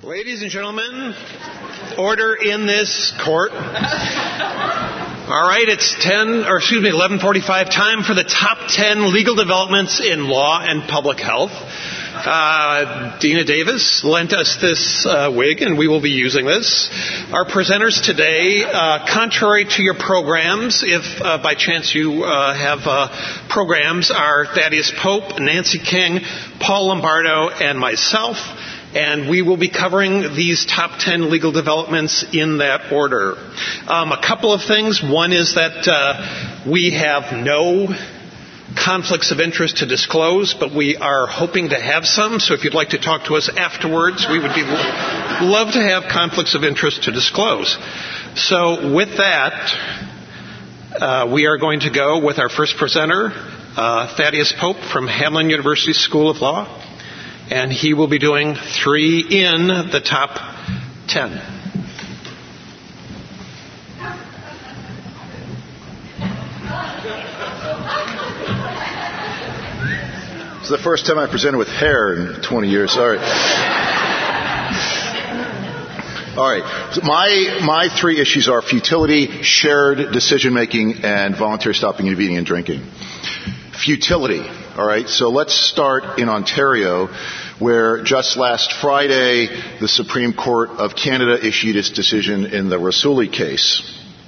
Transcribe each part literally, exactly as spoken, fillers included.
Ladies and gentlemen, order in this court. All right, it's ten, or excuse me, eleven forty-five. Time for the top ten legal developments in law and public health. Uh, Dina Davis lent us this uh, wig, and we will be using this. Our presenters today, uh, contrary to your programs, if uh, by chance you uh, have uh, programs, are Thaddeus Pope, Nancy King, Paul Lombardo, and myself. And we will be covering these top ten legal developments in that order. Um, a couple of things. One is that uh, we have no conflicts of interest to disclose, but we are hoping to have some. So if you'd like to talk to us afterwards, we would be love to have conflicts of interest to disclose. So with that, uh, we are going to go with our first presenter, uh, Thaddeus Pope from Hamline University School of Law. And he will be doing three in the top ten. It's the first time I presented with hair in twenty years. All right. All right. So my, my three issues are futility, shared decision-making, and voluntary stopping of eating and drinking. Futility. All right, so let's start in Ontario, where just last Friday, the Supreme Court of Canada issued its decision in the Rasooli case.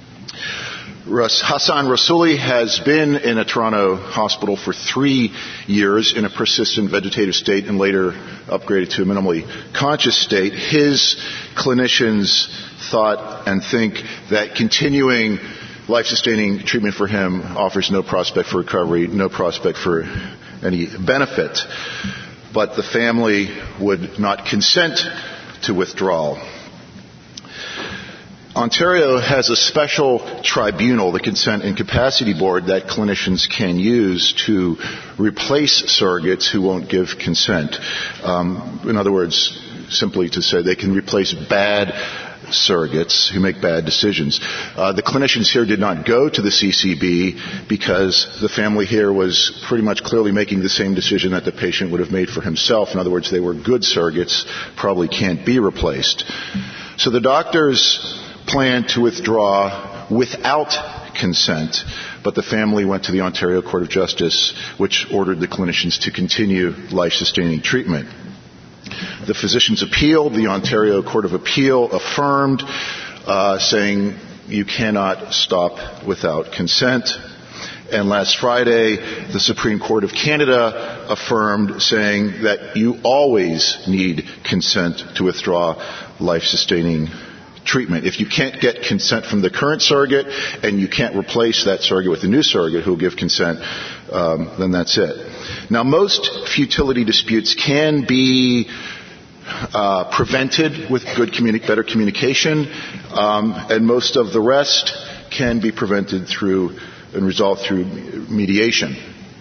Hassan Rasooli has been in a Toronto hospital for three years in a persistent vegetative state and later upgraded to a minimally conscious state. His clinicians thought and think that continuing life-sustaining treatment for him offers no prospect for recovery, no prospect for any benefit. But the family would not consent to withdrawal. Ontario has a special tribunal, the Consent and Capacity Board, that clinicians can use to replace surrogates who won't give consent. Um, in other words, simply to say they can replace bad surrogates who make bad decisions. Uh, the clinicians here did not go to the C C B because the family here was pretty much clearly making the same decision that the patient would have made for himself. In other words, they were good surrogates, probably can't be replaced. So the doctors planned to withdraw without consent, but the family went to the Ontario Court of Justice, which ordered the clinicians to continue life-sustaining treatment. The physicians appealed. The Ontario Court of Appeal affirmed, uh, saying you cannot stop without consent. And last Friday, the Supreme Court of Canada affirmed, saying that you always need consent to withdraw life-sustaining treatment. If you can't get consent from the current surrogate and you can't replace that surrogate with a new surrogate who will give consent, um, then that's it. Now, most futility disputes can be uh, prevented with good, communi- better communication, um, and most of the rest can be prevented through and resolved through mediation.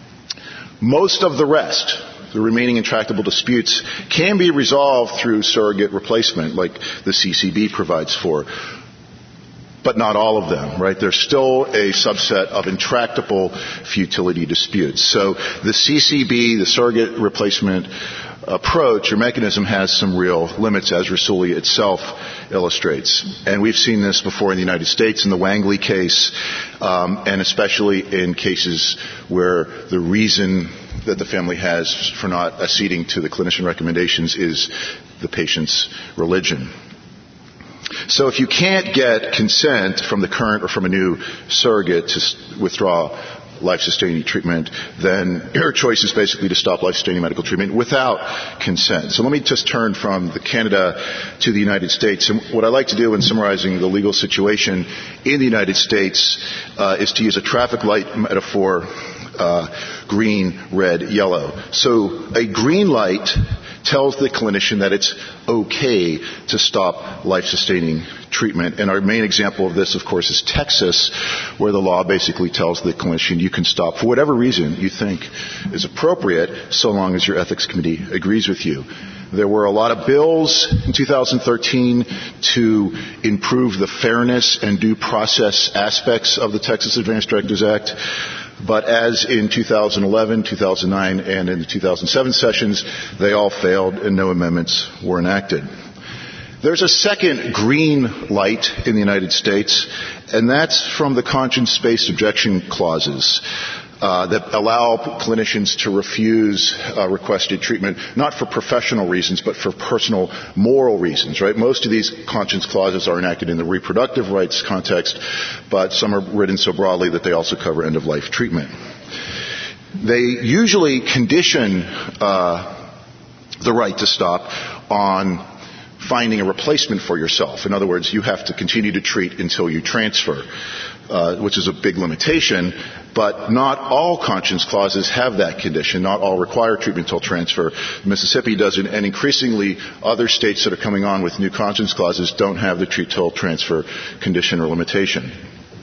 Most of the rest, the remaining intractable disputes, can be resolved through surrogate replacement, like the C C B provides for. But not all of them, right? There's still a subset of intractable futility disputes. So the C C B, the surrogate replacement approach or mechanism, has some real limits, as Rasooli itself illustrates. And we've seen this before in the United States in the Wangley case, um, and especially in cases where the reason that the family has for not acceding to the clinician recommendations is the patient's religion. So if you can't get consent from the current or from a new surrogate to withdraw life-sustaining treatment, then your choice is basically to stop life-sustaining medical treatment without consent. So let me just turn from the Canada to the United States. And what I like to do in summarizing the legal situation in the United States uh, is to use a traffic light metaphor, uh, green, red, yellow. So a green light tells the clinician that it's okay to stop life-sustaining treatment. And our main example of this, of course, is Texas, where the law basically tells the clinician you can stop for whatever reason you think is appropriate, so long as your ethics committee agrees with you. There were a lot of bills in two thousand thirteen to improve the fairness and due process aspects of the Texas Advance Directives Act. But as in two thousand eleven, two thousand nine, and in the two thousand seven sessions, they all failed and no amendments were enacted. There's a second green light in the United States, and that's from the conscience-based objection clauses uh, that allow clinicians to refuse uh, requested treatment, not for professional reasons, but for personal moral reasons, right? Most of these conscience clauses are enacted in the reproductive rights context, but some are written so broadly that they also cover end-of-life treatment. They usually condition uh, the right to stop on finding a replacement for yourself. In other words, you have to continue to treat until you transfer, uh, which is a big limitation, but not all conscience clauses have that condition. Not all require treatment until transfer. Mississippi doesn't, and increasingly other states that are coming on with new conscience clauses don't have the treat till transfer condition or limitation.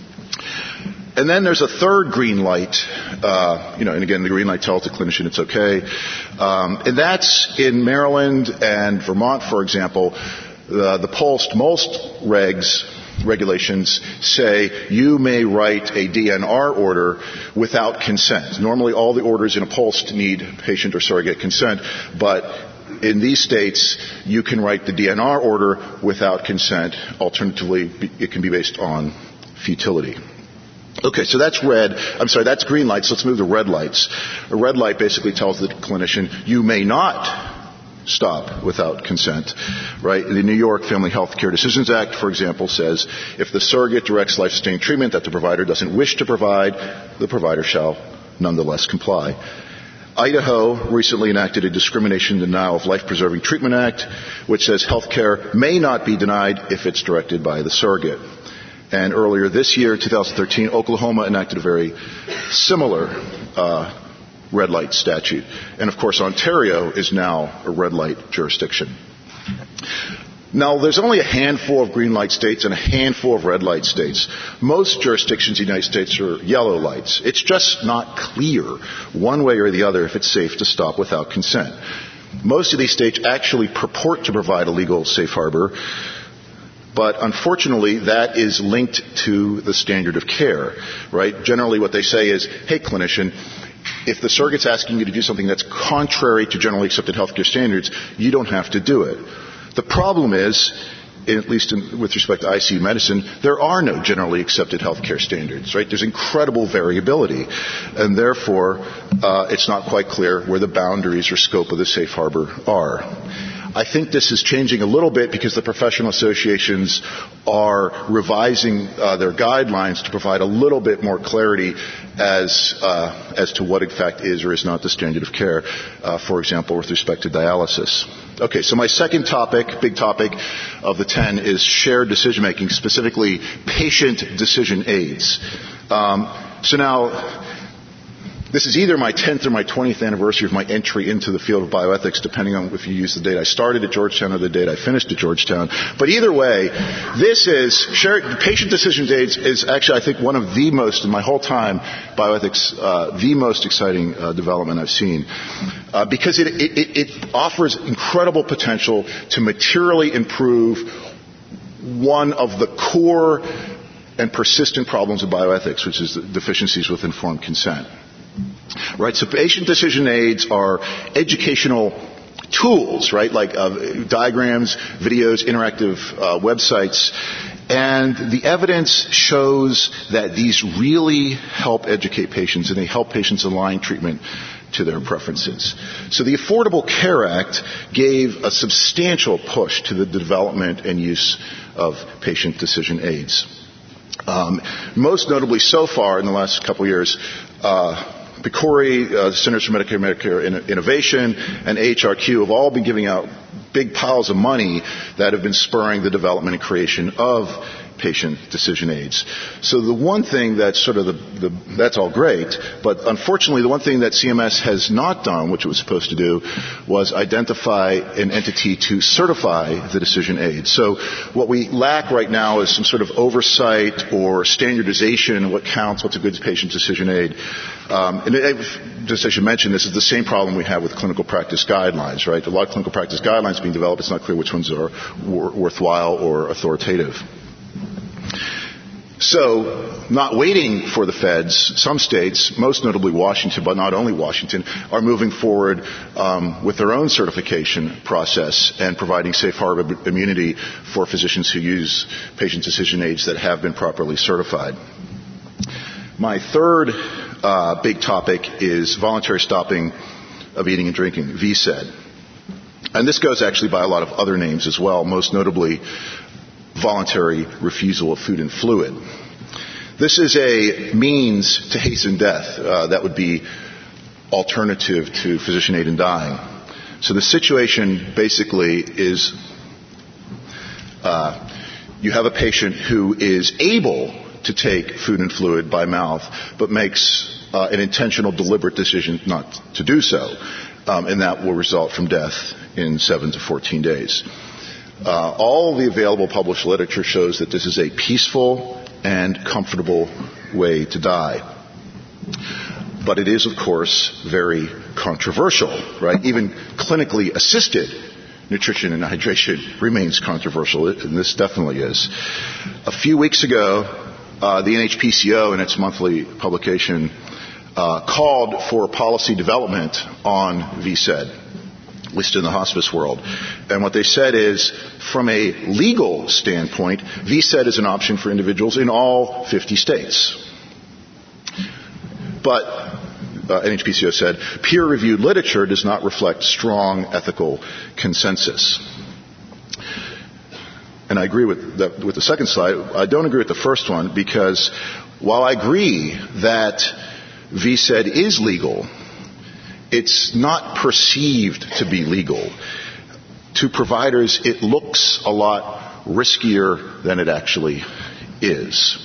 And then there's a third green light, uh, you know, and again, the green light tells the clinician it's okay. Um, and that's in Maryland and Vermont, for example. Uh, the post-most regs, regulations say you may write a D N R order without consent. Normally, all the orders in a post need patient or surrogate consent, but in these states, you can write the D N R order without consent. Alternatively, it can be based on futility. Okay, so that's red. I'm sorry, that's green lights. Let's move to red lights. A red light basically tells the clinician you may not stop without consent, right? The New York Family Health Care Decisions Act, for example, says if the surrogate directs life-sustaining treatment that the provider doesn't wish to provide, the provider shall nonetheless comply. Idaho recently enacted a Discrimination Denial of Life-Preserving Treatment Act, which says health care may not be denied if it's directed by the surrogate. And earlier this year, twenty thirteen, Oklahoma enacted a very similar uh, red light statute. And of course, Ontario is now a red light jurisdiction. Now, there's only a handful of green light states and a handful of red light states. Most jurisdictions in the United States are yellow lights. It's just not clear one way or the other if it's safe to stop without consent. Most of these states actually purport to provide a legal safe harbor, but unfortunately, that is linked to the standard of care, right? Generally, what they say is, hey, clinician, if the surrogate's asking you to do something that's contrary to generally accepted healthcare standards, you don't have to do it. The problem is, at least in, with respect to I C U medicine, there are no generally accepted healthcare standards, right? There's incredible variability, and therefore, uh, it's not quite clear where the boundaries or scope of the safe harbor are. I think this is changing a little bit because the professional associations are revising uh, their guidelines to provide a little bit more clarity as uh, as to what in fact is or is not the standard of care, uh, for example, with respect to dialysis. Okay, so my second topic, big topic of the ten, is shared decision-making, specifically patient decision aids. Um, so now, this is either my tenth or my twentieth anniversary of my entry into the field of bioethics, depending on if you use the date I started at Georgetown or the date I finished at Georgetown. But either way, this is, shared, patient decision aids is actually, I think, one of the most, in my whole time, bioethics, uh, the most exciting uh, development I've seen. Uh, because it, it, it offers incredible potential to materially improve one of the core and persistent problems of bioethics, which is the deficiencies with informed consent. Right, so patient decision aids are educational tools, right, like uh, diagrams, videos, interactive uh, websites, and the evidence shows that these really help educate patients and they help patients align treatment to their preferences. So the Affordable Care Act gave a substantial push to the development and use of patient decision aids. Um, most notably so far in the last couple of years, uh, PCORI, uh, Centers for Medicare and Medicare Innovation, and A H R Q have all been giving out big piles of money that have been spurring the development and creation of patient decision aids. So the one thing that's sort of the, the, that's all great, but unfortunately the one thing that C M S has not done, which it was supposed to do, was identify an entity to certify the decision aid. So what we lack right now is some sort of oversight or standardization of what counts, what's a good patient decision aid. Um, and it, just I should mention, this is the same problem we have with clinical practice guidelines, right? A lot of clinical practice guidelines being developed, it's not clear which ones are wor- worthwhile or authoritative. So, not waiting for the feds, some states, most notably Washington, but not only Washington, are moving forward um, with their own certification process and providing safe harbor immunity for physicians who use patient decision aids that have been properly certified. My third uh, big topic is voluntary stopping of eating and drinking, V S E D. And this goes actually by a lot of other names as well, most notably voluntary refusal of food and fluid. This is a means to hasten death. Uh, that would be alternative to physician aid in dying. So the situation basically is uh, you have a patient who is able to take food and fluid by mouth, but makes uh, an intentional, deliberate decision not to do so, um, and that will result from death in seven to fourteen days. Uh, all the available published literature shows that this is a peaceful and comfortable way to die. But it is, of course, very controversial, right? Even clinically assisted nutrition and hydration remains controversial, and this definitely is. A few weeks ago, uh, the N H P C O, in its monthly publication, uh, called for policy development on V S E D, at least in the hospice world. And what they said is, from a legal standpoint, V S E D is an option for individuals in all fifty states. But, uh, N H P C O said, peer-reviewed literature does not reflect strong ethical consensus. And I agree with the, with the second slide. I don't agree with the first one, because while I agree that V S E D is legal, it's not perceived to be legal. To providers, it looks a lot riskier than it actually is.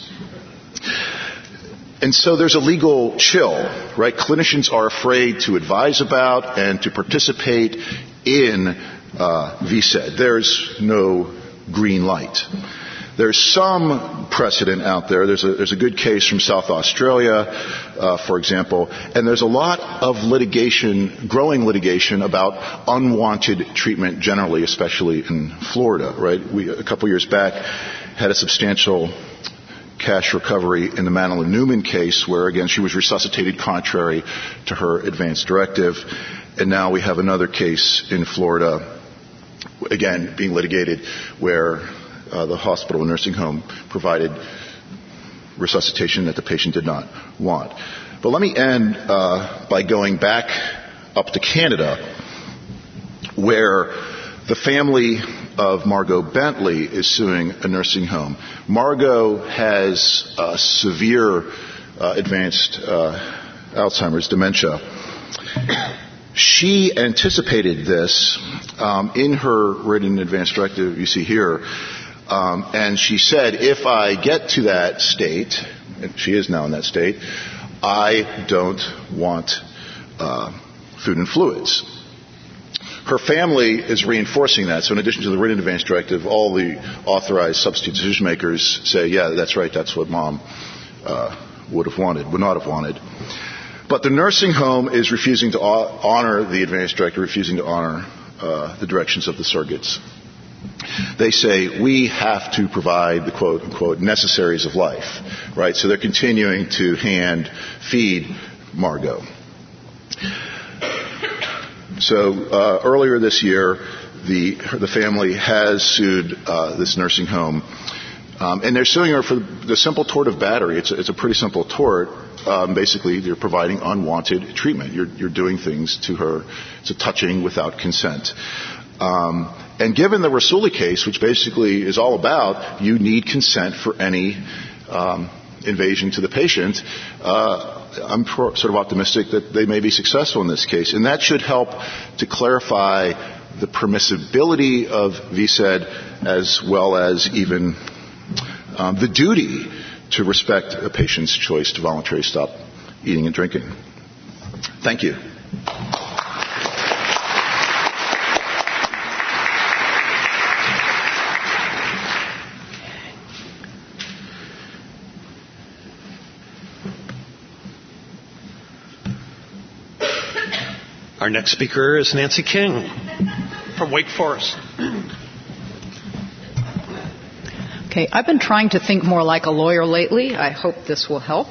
And so there's a legal chill, right? Clinicians are afraid to advise about and to participate in uh, V S E D. There's no green light. There's some precedent out there. There's a, there's a good case from South Australia, uh, for example, and there's a lot of litigation, growing litigation about unwanted treatment generally, especially in Florida, right? We, a couple years back, had a substantial cash recovery in the Madeline Newman case where, again, she was resuscitated contrary to her advance directive. And now we have another case in Florida, again, being litigated where Uh, the hospital and nursing home provided resuscitation that the patient did not want. But let me end uh, by going back up to Canada, where the family of Margot Bentley is suing a nursing home. Margot has uh, severe uh, advanced uh, Alzheimer's dementia. She anticipated this um, in her written advance directive you see here. Um, and she said, if I get to that state, and she is now in that state, I don't want uh, food and fluids. Her family is reinforcing that. So in addition to the written advance directive, all the authorized substitute decision makers say, yeah, that's right, that's what mom uh, would have wanted, would not have wanted. But the nursing home is refusing to honor the advance directive, refusing to honor uh, the directions of the surrogates. They say, we have to provide the quote unquote necessaries of life, right? So they're continuing to hand feed Margot. So uh, earlier this year, the the family has sued uh, this nursing home, um, and they're suing her for the simple tort of battery. It's a, it's a pretty simple tort. Um, basically, you're providing unwanted treatment. You're you're doing things to her. It's a touching without consent. Um, and given the Rassouli case, which basically is all about you need consent for any um, invasion to the patient, uh, I'm pro- sort of optimistic that they may be successful in this case. And that should help to clarify the permissibility of V S E D as well as even um, the duty to respect a patient's choice to voluntarily stop eating and drinking. Thank you. Our next speaker is Nancy King from Wake Forest. Okay, I've been trying to think more like a lawyer lately. I hope this will help.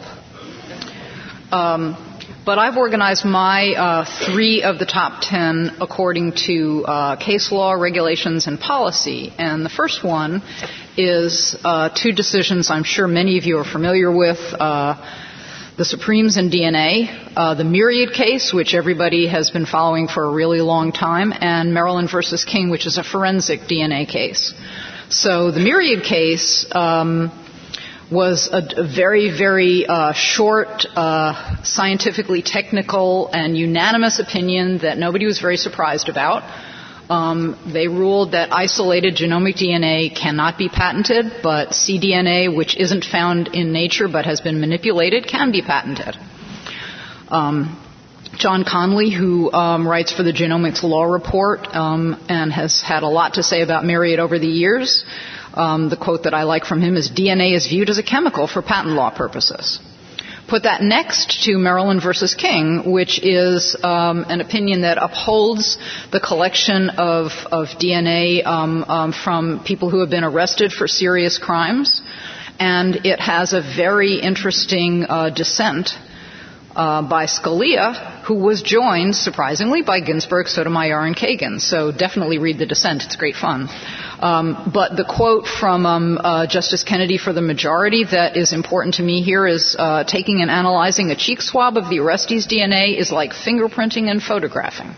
Um, but I've organized my uh, three of the top ten according to uh, case law, regulations, and policy. And the first one is uh, two decisions I'm sure many of you are familiar with. Uh, the Supremes in D N A, uh, the Myriad case, which everybody has been following for a really long time, and Maryland versus King, which is a forensic D N A case. So the Myriad case um, was a, a very, very uh, short, uh, scientifically technical, and unanimous opinion that nobody was very surprised about. Um, they ruled that isolated genomic D N A cannot be patented, but cDNA, which isn't found in nature but has been manipulated, can be patented. Um, John Conley, who um, writes for the Genomics Law Report um, and has had a lot to say about Myriad over the years, um, the quote that I like from him is, D N A is viewed as a chemical for patent law purposes. Put that next to Maryland versus King, which is um, an opinion that upholds the collection of, of D N A um, um, from people who have been arrested for serious crimes. And it has a very interesting uh, dissent Uh, by Scalia, who was joined, surprisingly, by Ginsburg, Sotomayor, and Kagan. So definitely read the dissent. It's great fun. Um, but the quote from um, uh, Justice Kennedy for the majority that is important to me here is, uh, taking and analyzing a cheek swab of the arrestee's D N A is like fingerprinting and photographing.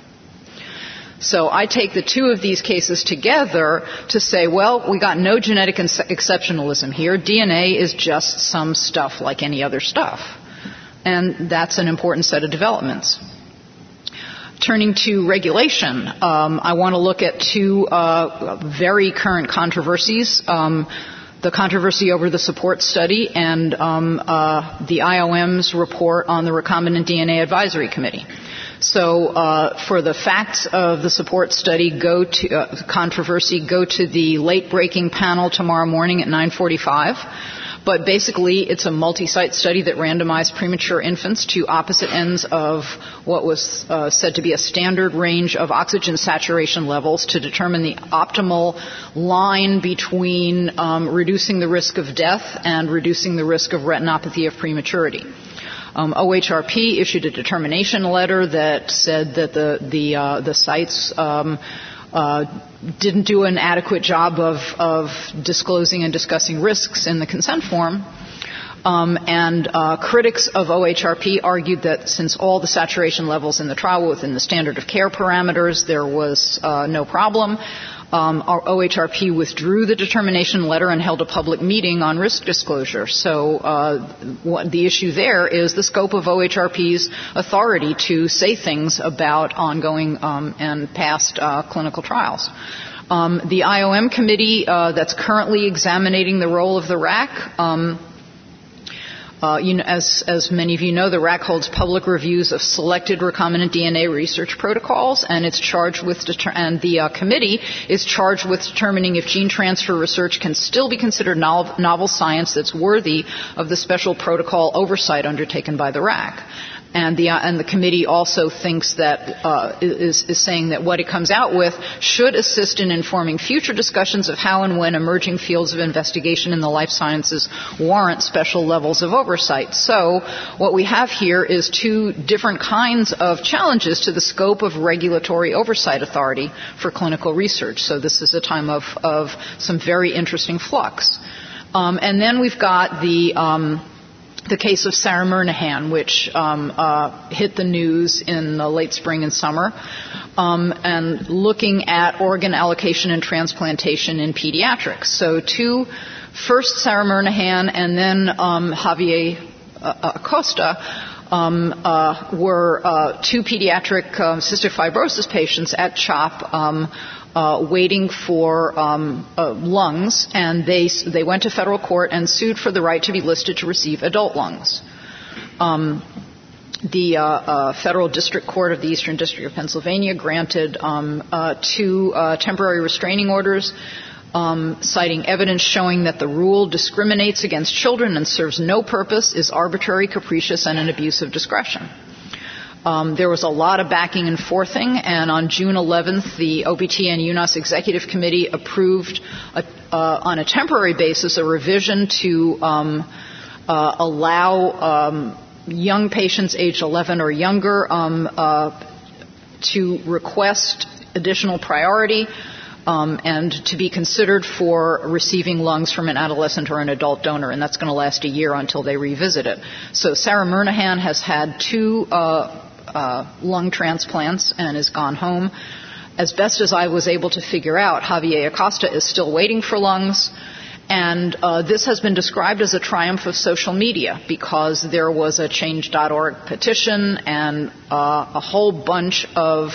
So I take the two of these cases together to say, well, we got no genetic exceptionalism here. D N A is just some stuff like any other stuff. And that's an important set of developments. Turning to regulation, um, I want to look at two uh, very current controversies. Um, the controversy over the support study and um, uh, the I O M's report on the recombinant D N A advisory committee. So uh, for the facts of the support study, go to uh, controversy, go to the late-breaking panel tomorrow morning at nine forty-five. But basically, it's a multi-site study that randomized premature infants to opposite ends of what was uh, said to be a standard range of oxygen saturation levels to determine the optimal line between um, reducing the risk of death and reducing the risk of retinopathy of prematurity. Um, O H R P issued a determination letter that said that the the uh, the sites um, uh, didn't do an adequate job of, of disclosing and discussing risks in the consent form. Um, and uh, critics of O H R P argued that since all the saturation levels in the trial were within the standard of care parameters, there was uh, no problem. Um, our O H R P withdrew the determination letter and held a public meeting on risk disclosure. So uh, what the issue there is the scope of O H R P's authority to say things about ongoing um, and past uh, clinical trials. Um, the I O M committee uh, that's currently examining the role of the R A C, um, Uh, you know, as, as many of you know, the R A C holds public reviews of selected recombinant D N A research protocols, and it's charged with deter- and the uh, committee is charged with determining if gene transfer research can still be considered novel, novel science that's worthy of the special protocol oversight undertaken by the R A C. And the, uh, and the committee also thinks that, uh, is, is saying that what it comes out with should assist in informing future discussions of how and when emerging fields of investigation in the life sciences warrant special levels of oversight. So what we have here is two different kinds of challenges to the scope of regulatory oversight authority for clinical research. So this is a time of, of some very interesting flux. Um, and then we've got the, um, the case of Sarah Murnahan, which um, uh, hit the news in the late spring and summer, um, and looking at organ allocation and transplantation in pediatrics. So two, first Sarah Murnahan and then um, Javier uh, Acosta um, uh, were uh, two pediatric uh, cystic fibrosis patients at CHOP um, Uh, waiting for um, uh, lungs, and they they went to federal court and sued for the right to be listed to receive adult lungs. Um, the uh, uh, Federal District Court of the Eastern District of Pennsylvania granted um, uh, two uh, temporary restraining orders, um, citing evidence showing that the rule discriminates against children and serves no purpose, is arbitrary, capricious, and an abuse of discretion. Um, there was a lot of backing and forthing, and on June eleventh, the O B T N U N O S Executive Committee approved, a, uh, on a temporary basis, a revision to um, uh, allow um, young patients aged eleven or younger um, uh, to request additional priority um, and to be considered for receiving lungs from an adolescent or an adult donor, and that's going to last a year until they revisit it. So Sarah Murnahan has had two uh, uh, lung transplants and has gone home. As best as I was able to figure out, Javier Acosta is still waiting for lungs. And uh, this has been described as a triumph of social media because there was a change dot org petition and uh, a whole bunch of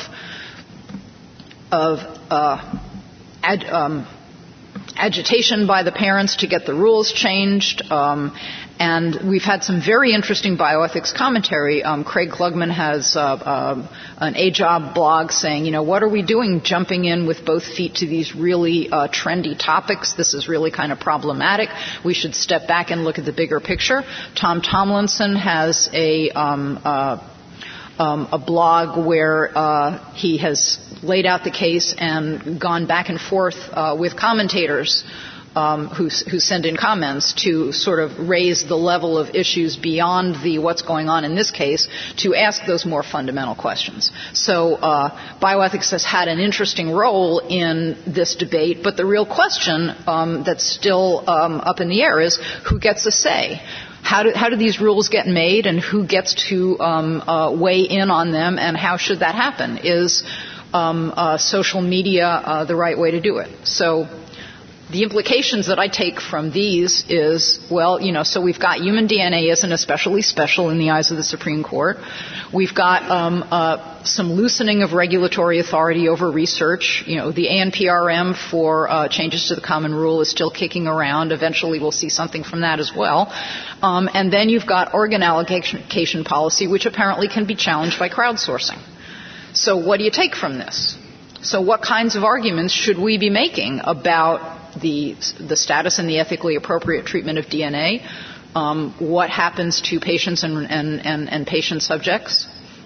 of uh, ad, um, agitation by the parents to get the rules changed. Um, and we've had some very interesting bioethics commentary. Um, Craig Klugman has uh, uh, an A J O B blog saying, you know, what are we doing jumping in with both feet to these really uh, trendy topics? This is really kind of problematic. We should step back and look at the bigger picture. Tom Tomlinson has a um, uh, Um, a blog where uh, he has laid out the case and gone back and forth uh, with commentators um, who, who send in comments to sort of raise the level of issues beyond the what's going on in this case to ask those more fundamental questions. So uh, bioethics has had an interesting role in this debate, but the real question um, that's still um, up in the air is who gets a say? How do, how do these rules get made, and who gets to um, uh, weigh in on them, and how should that happen? Is um, uh, social media uh, the right way to do it? So the implications that I take from these is, well, you know, so we've got human D N A isn't especially special in the eyes of the Supreme Court. We've got um, uh, some loosening of regulatory authority over research. You know, the A N P R M for uh, changes to the common rule is still kicking around. Eventually we'll see something from that as well. Um, and then you've got organ allocation policy, which apparently can be challenged by crowdsourcing. So what do you take from this? So what kinds of arguments should we be making about the the status and the ethically appropriate treatment of D N A? Um, what happens to patients and, and, and, and patient subjects?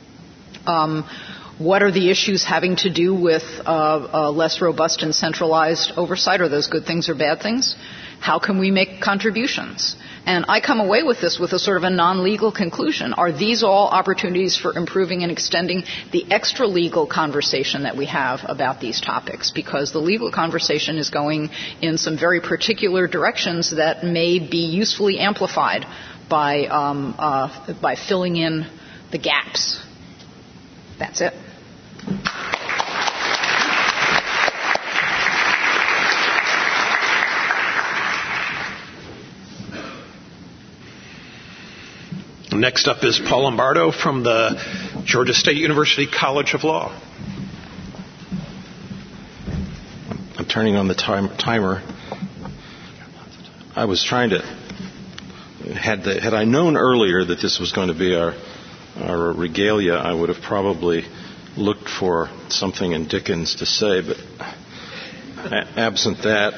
Um, what are the issues having to do with uh, uh, less robust and centralized oversight? Are those good things or bad things? How can we make contributions? And I come away with this with a sort of a non-legal conclusion. Are these all opportunities for improving and extending the extra-legal conversation that we have about these topics? Because the legal conversation is going in some very particular directions that may be usefully amplified by, um, uh, by filling in the gaps. That's it. Next up is Paul Lombardo from the Georgia State University College of Law. I'm turning on the time, timer. I was trying to, had, the, had I known earlier that this was going to be our, our regalia, I would have probably looked for something in Dickens to say, but absent that,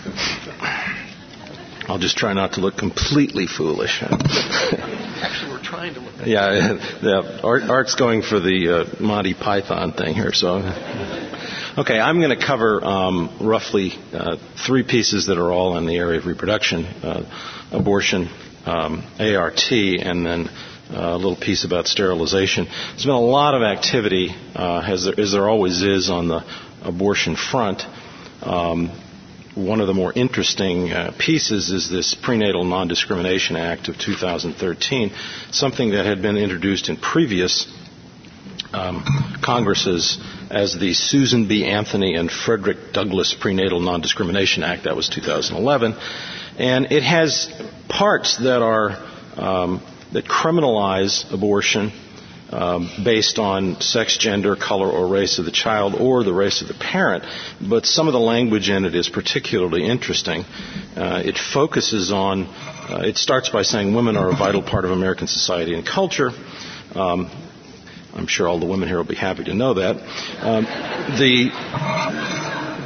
I'll just try not to look completely foolish. Actually, we're trying to look at Yeah, yeah. Art, Art's going for the uh, Monty Python thing here, so. Okay, I'm going to cover um, roughly uh, three pieces that are all in the area of reproduction, uh, abortion, um, A R T, and then uh, a little piece about sterilization. There's been a lot of activity, uh, as, there, as there always is on the abortion front. Um, One of the more interesting uh, pieces is this Prenatal Non-Discrimination Act of two thousand thirteen, something that had been introduced in previous um, Congresses as the Susan B. Anthony and Frederick Douglass Prenatal Non-Discrimination Act. That was two thousand eleven. And it has parts that are um, that criminalize abortion Um, based on sex, gender, color, or race of the child or the race of the parent. But some of the language in it is particularly interesting. Uh, it focuses on, uh, it starts by saying women are a vital part of American society and culture. Um, I'm sure all the women here will be happy to know that. Um, the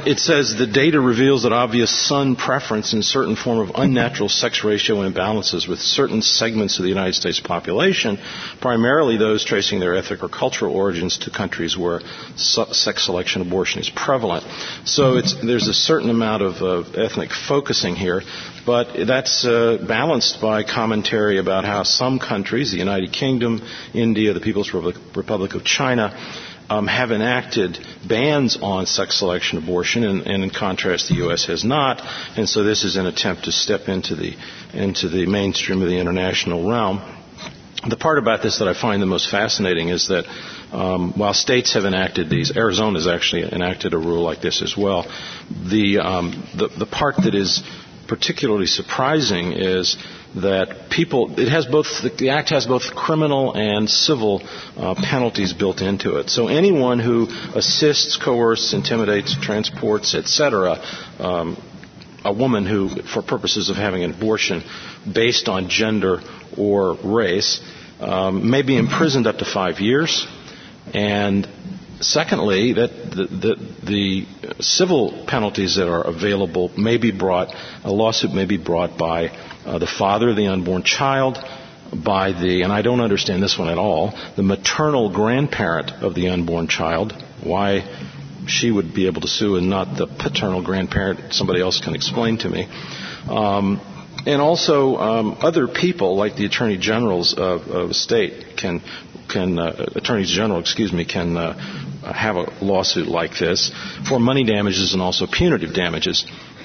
it says the data reveals that obvious son preference in certain form of unnatural sex ratio imbalances with certain segments of the United States population, primarily those tracing their ethnic or cultural origins to countries where sex selection abortion is prevalent. So it's, there's a certain amount of uh, ethnic focusing here, but that's uh, balanced by commentary about how some countries, the United Kingdom, India, the People's Republic of China, Um, have enacted bans on sex selection abortion, and, and in contrast, the U S has not. And so this is an attempt to step into the into the mainstream of the international realm. The part about this that I find the most fascinating is that um, while states have enacted these, Arizona has actually enacted a rule like this as well. The um, the, the part that is particularly surprising is that people, it has both, the Act has both criminal and civil uh, penalties built into it. So anyone who assists, coerces, intimidates, transports, et cetera, um, a woman who, for purposes of having an abortion based on gender or race, um, may be imprisoned up to five years. And secondly, that the, the, the civil penalties that are available may be brought, a lawsuit may be brought by uh, the father of the unborn child, by the, and I don't understand this one at all, the maternal grandparent of the unborn child. Why she would be able to sue and not the paternal grandparent, somebody else can explain to me. Um, and also um, other people, like the attorney generals of, of a state, can can uh, attorneys general, excuse me, can uh, have a lawsuit like this for money damages and also punitive damages.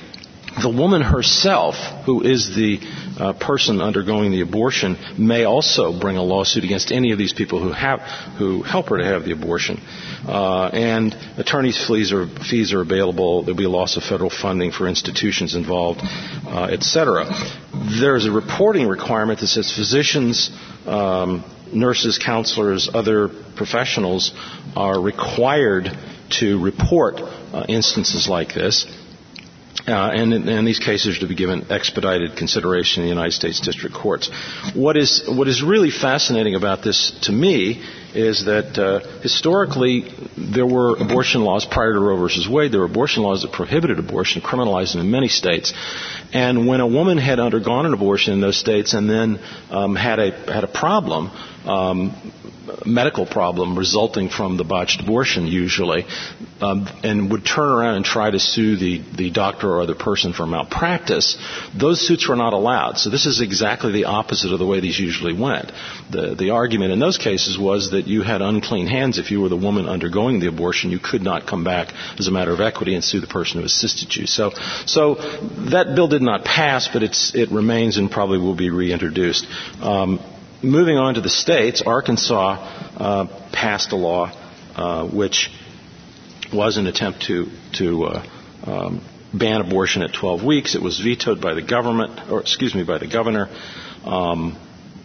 The woman herself, who is the uh, person undergoing the abortion, may also bring a lawsuit against any of these people who have who help her to have the abortion. Uh, and attorneys' fees are fees are available. There'll be a loss of federal funding for institutions involved, uh, et cetera. There's a reporting requirement that says physicians, um, nurses, counselors, other professionals are required to report uh, instances like this. Uh, and in, in these cases to be given expedited consideration in the United States District Courts. What is what is really fascinating about this to me is that uh, historically there were abortion laws prior to Roe versus Wade. There were abortion laws that prohibited abortion, criminalized them in many states. And when a woman had undergone an abortion in those states and then um, had a had a problem, um, medical problem resulting from the botched abortion usually, um, and would turn around and try to sue the, the doctor or other person for malpractice, those suits were not allowed. So this is exactly the opposite of the way these usually went. The, the argument in those cases was that you had unclean hands if you were the woman undergoing the abortion. You could not come back as a matter of equity and sue the person who assisted you. So, so that bill did not pass, but it's, it remains and probably will be reintroduced. Um, Moving on to the states, Arkansas uh, passed a law uh, which was an attempt to to uh, um, ban abortion at twelve weeks. It was vetoed by the government, or excuse me, by the governor. Um,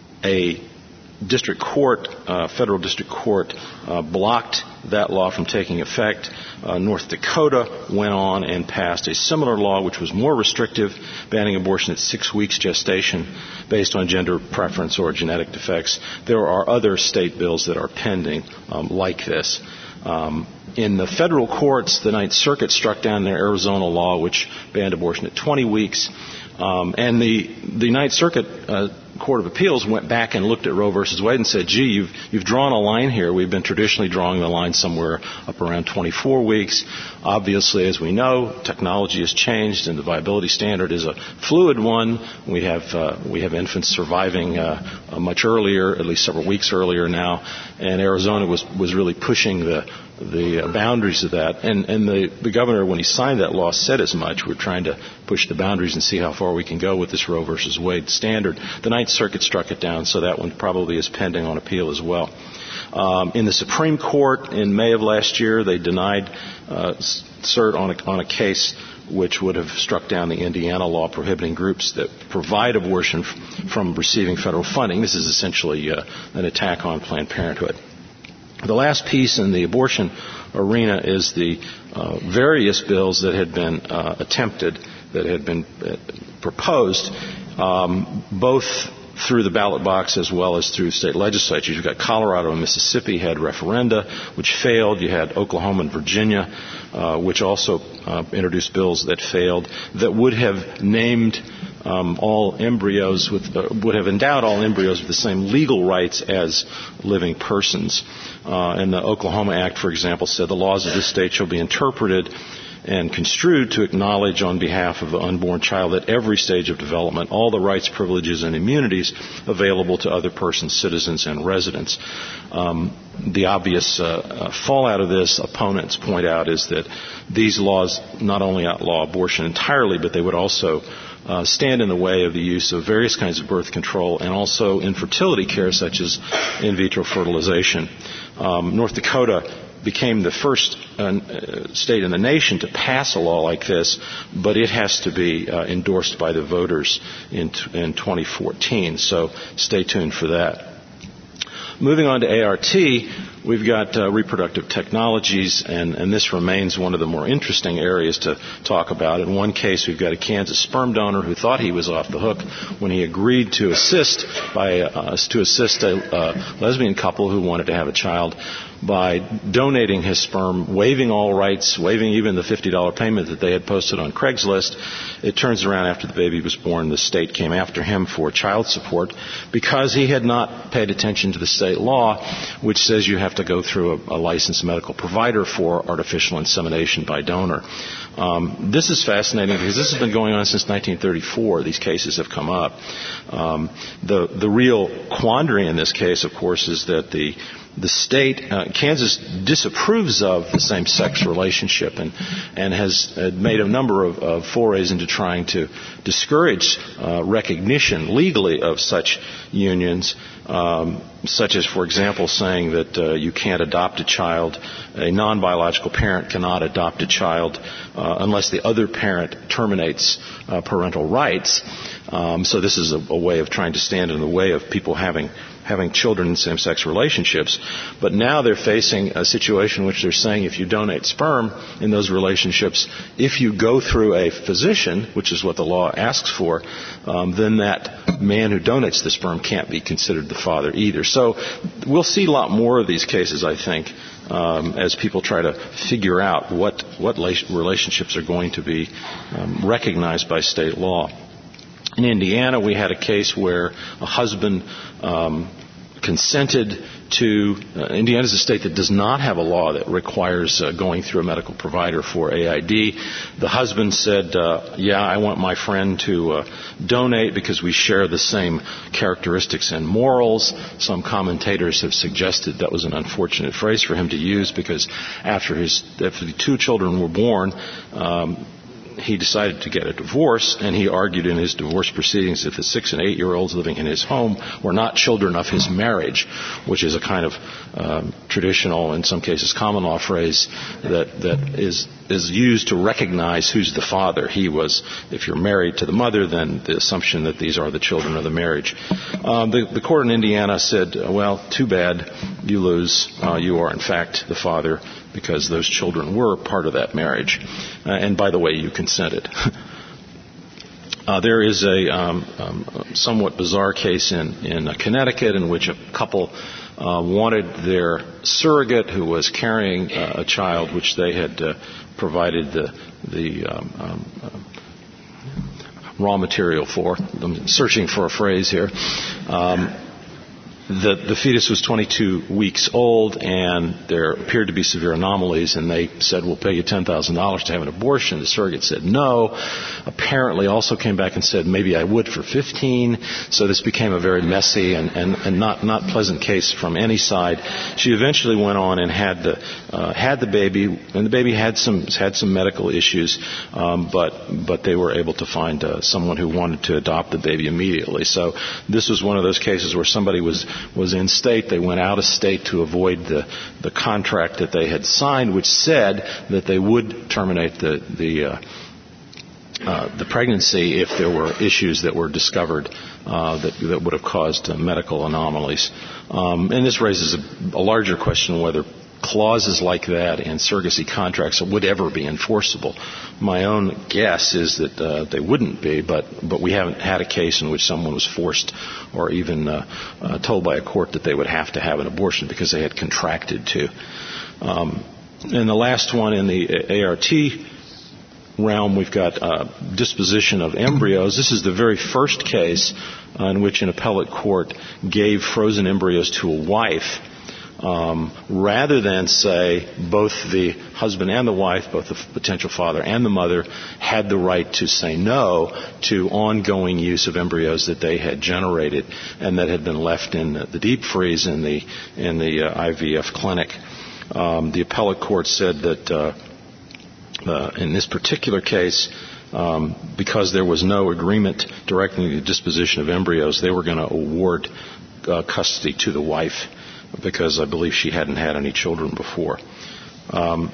a district court, uh, federal district court, uh, blocked that law from taking effect. Uh, North Dakota went on and passed a similar law, which was more restrictive, banning abortion at six weeks gestation based on gender preference or genetic defects. There are other state bills that are pending um, like this. Um, in the federal courts, the Ninth Circuit struck down their Arizona law, which banned abortion at twenty weeks. Um, and the, the Ninth Circuit uh, Court of Appeals went back and looked at Roe versus Wade and said, gee, you've, you've drawn a line here. We've been traditionally drawing the line somewhere up around twenty-four weeks. Obviously, as we know, technology has changed and the viability standard is a fluid one. We have, uh, we have infants surviving uh, uh, much earlier, at least several weeks earlier now. And Arizona was, was really pushing the the uh, boundaries of that. And, and the, the governor, when he signed that law, said as much. We're trying to push the boundaries and see how far we can go with this Roe versus Wade standard. The Ninth Circuit struck it down, so that one probably is pending on appeal as well. Um, in the Supreme Court in May of last year, they denied uh, cert on a, on a case which would have struck down the Indiana law prohibiting groups that provide abortion f- from receiving federal funding. This is essentially uh, an attack on Planned Parenthood. The last piece in the abortion arena is the uh, various bills that had been uh, attempted, that had been uh, proposed, um, both through the ballot box as well as through state legislatures. You've got Colorado and Mississippi had referenda, which failed. You had Oklahoma and Virginia, uh, which also uh, introduced bills that failed, that would have named um, all embryos with, uh, would have endowed all embryos with the same legal rights as living persons. Uh, and the Oklahoma Act, for example, said the laws of this state shall be interpreted and construed to acknowledge on behalf of the unborn child at every stage of development all the rights, privileges, and immunities available to other persons, citizens, and residents. Um, the obvious uh, uh, fallout of this, opponents point out, is that these laws not only outlaw abortion entirely, but they would also uh, stand in the way of the use of various kinds of birth control and also infertility care, such as in vitro fertilization. Um, North Dakota became the first uh, state in the nation to pass a law like this, but it has to be uh, endorsed by the voters in, t- in twenty fourteen, so stay tuned for that. Moving on to A R T, we've got uh, reproductive technologies, and, and this remains one of the more interesting areas to talk about. In one case, we've got a Kansas sperm donor who thought he was off the hook when he agreed to assist by uh, to assist a uh, lesbian couple who wanted to have a child by donating his sperm, waiving all rights, waiving even the fifty dollars payment that they had posted on Craigslist. It turns around after the baby was born, the state came after him for child support because he had not paid attention to the state law, which says you have to go through a, a licensed medical provider for artificial insemination by donor. Um, this is fascinating because this has been going on since nineteen thirty-four. These cases have come up. Um, the the real quandary in this case, of course, is that the The state, uh, Kansas disapproves of the same-sex relationship and, and has uh, made a number of, of forays into trying to discourage uh, recognition legally of such unions, um, such as, for example, saying that uh, you can't adopt a child, a non-biological parent cannot adopt a child uh, unless the other parent terminates uh, parental rights. Um, so this is a, a way of trying to stand in the way of people having having children in same-sex relationships. But now they're facing a situation in which they're saying if you donate sperm in those relationships, if you go through a physician, which is what the law asks for, um, then that man who donates the sperm can't be considered the father either. So we'll see a lot more of these cases, I think, um, as people try to figure out what, what relationships are going to be um, recognized by state law. In Indiana, we had a case where a husband um, consented to, uh, Indiana is a state that does not have a law that requires uh, going through a medical provider for A I D. The husband said, uh, yeah, I want my friend to uh, donate because we share the same characteristics and morals. Some commentators have suggested that was an unfortunate phrase for him to use because after his after the two children were born, um, he decided to get a divorce, and he argued in his divorce proceedings that the six and eight-year-olds living in his home were not children of his marriage, which is a kind of um, traditional, in some cases common law phrase that, that is is used to recognize who's the father. He was, if you're married to the mother, then the assumption that these are the children of the marriage. Um, the, the court in Indiana said, well, too bad, you lose. Uh, you are, in fact, the father because those children were part of that marriage. Uh, and by the way, you consented. Uh, there is a um, um, somewhat bizarre case in, in uh, Connecticut in which a couple uh, wanted their surrogate who was carrying uh, a child, which they had uh, provided the, the um, um, uh, raw material for. I'm searching for a phrase here. Um, The, the fetus was twenty-two weeks old, and there appeared to be severe anomalies, and they said, we'll pay you ten thousand dollars to have an abortion. The surrogate said no. Apparently also came back and said, maybe I would for fifteen. So this became a very messy and, and, and not, not pleasant case from any side. She eventually went on and had the, uh, had the baby, and the baby had some, had some medical issues, um, but, but they were able to find uh, someone who wanted to adopt the baby immediately. So this was one of those cases where somebody was was in state. They went out of state to avoid the, the contract that they had signed, which said that they would terminate the the, uh, uh, the pregnancy if there were issues that were discovered uh, that, that would have caused uh, medical anomalies. Um, and this raises a, a larger question whether clauses like that in surrogacy contracts would ever be enforceable. My own guess is that uh, they wouldn't be, but, but we haven't had a case in which someone was forced or even uh, uh, told by a court that they would have to have an abortion because they had contracted to. Um, and the last one in the A R T realm, we've got uh, disposition of embryos. This is the very first case uh, in which an appellate court gave frozen embryos to a wife, um, rather than say both the husband and the wife, both the potential father and the mother, had the right to say no to ongoing use of embryos that they had generated and that had been left in the deep freeze in the in the uh, I V F clinic. Um, the appellate court said that uh, uh, in this particular case, um, because there was no agreement directing the disposition of embryos, they were going to award uh, custody to the wife because I believe she hadn't had any children before. Um,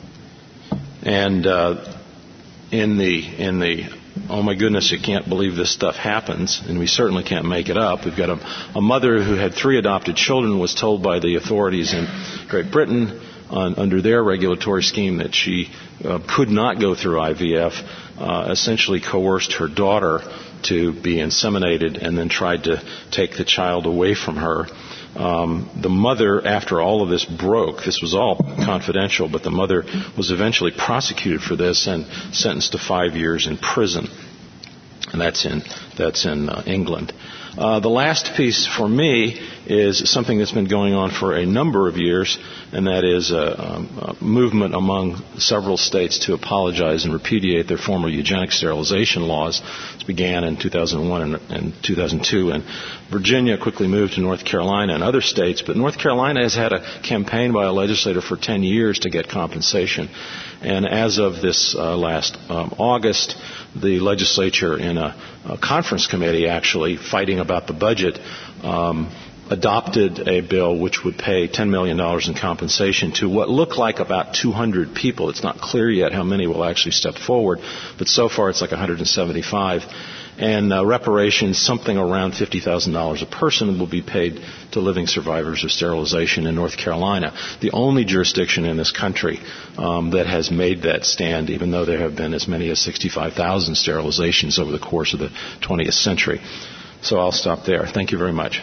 and uh, in the in the oh my goodness, you can't believe this stuff happens, and we certainly can't make it up. We've got a, a mother who had three adopted children was told by the authorities in Great Britain on, under their regulatory scheme that she uh, could not go through I V F, uh, essentially coerced her daughter to be inseminated and then tried to take the child away from her. Um, the mother, after all of this broke, this was all confidential, but the mother was eventually prosecuted for this and sentenced to five years in prison. And that's in, that's in uh, England. Uh, the last piece for me is something that's been going on for a number of years, and that is a, um, a movement among several states to apologize and repudiate their former eugenic sterilization laws. This began in two thousand one and, and two thousand two, and Virginia quickly moved to North Carolina and other states, but North Carolina has had a campaign by a legislator for ten years to get compensation. And as of this uh, last um, August, the legislature in a, a conference committee actually fighting about the budget um, adopted a bill which would pay ten million dollars in compensation to what look like about two hundred people. It's not clear yet how many will actually step forward, but so far it's like one hundred seventy-five. And uh, reparations, something around fifty thousand dollars a person, will be paid to living survivors of sterilization in North Carolina, the only jurisdiction in this country um, that has made that stand, even though there have been as many as sixty-five thousand sterilizations over the course of the twentieth century. So I'll stop there. Thank you very much.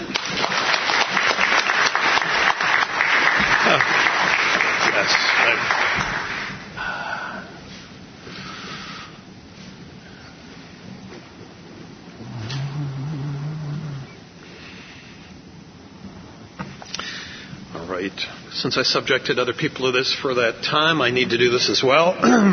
Since I subjected other people to this for that time, I need to do this as well.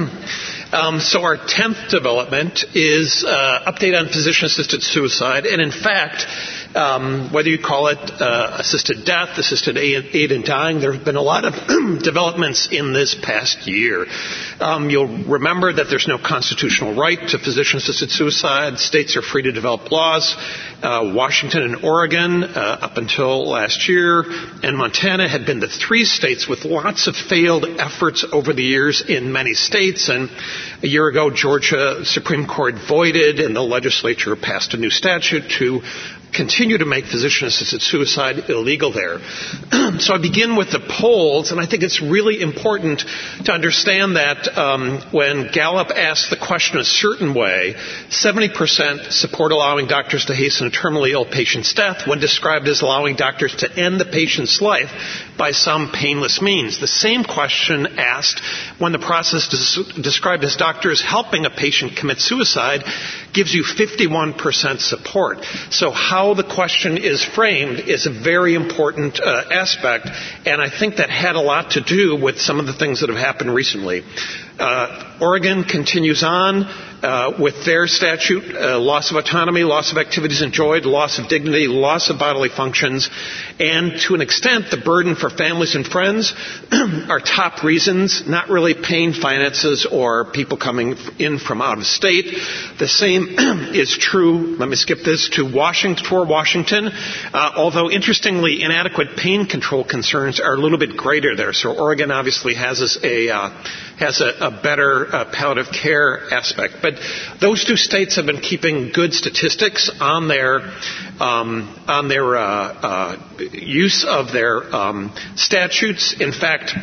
um, so our tenth development is uh, update on physician-assisted suicide. And in fact, um, whether you call it uh, assisted death, assisted aid in dying, there have been a lot of developments in this past year. Um, you'll remember that there's no constitutional right to physician-assisted suicide. States are free to develop laws. Uh, Washington and Oregon, uh, up until last year, and Montana had been the three states with lots of failed efforts over the years in many states. And a year ago, Georgia Supreme Court voided, and the legislature passed a new statute to continue to make physician-assisted suicide illegal there. So I begin with the polls, and I think it's really important to understand that um, when Gallup asks the question a certain way, seventy percent support allowing doctors to hasten a terminally ill patient's death when described as allowing doctors to end the patient's life by some painless means. The same question asked when the process is described as doctors helping a patient commit suicide gives you fifty-one percent support. So how the question is framed is a very important uh, aspect, and I think that had a lot to do with some of the things that have happened recently. Uh, Oregon continues on uh, with their statute, uh, loss of autonomy, loss of activities enjoyed, loss of dignity, loss of bodily functions, and to an extent the burden for families and friends are top reasons, not really paying finances or people coming in from out of state. The same is true, let me skip this, to Washington, for Washington, uh, although interestingly inadequate pain control concerns are a little bit greater there. So Oregon obviously has a uh, has a, a better uh, palliative care aspect. But those two states have been keeping good statistics on their um, on their uh, uh, use of their um, statutes. In fact,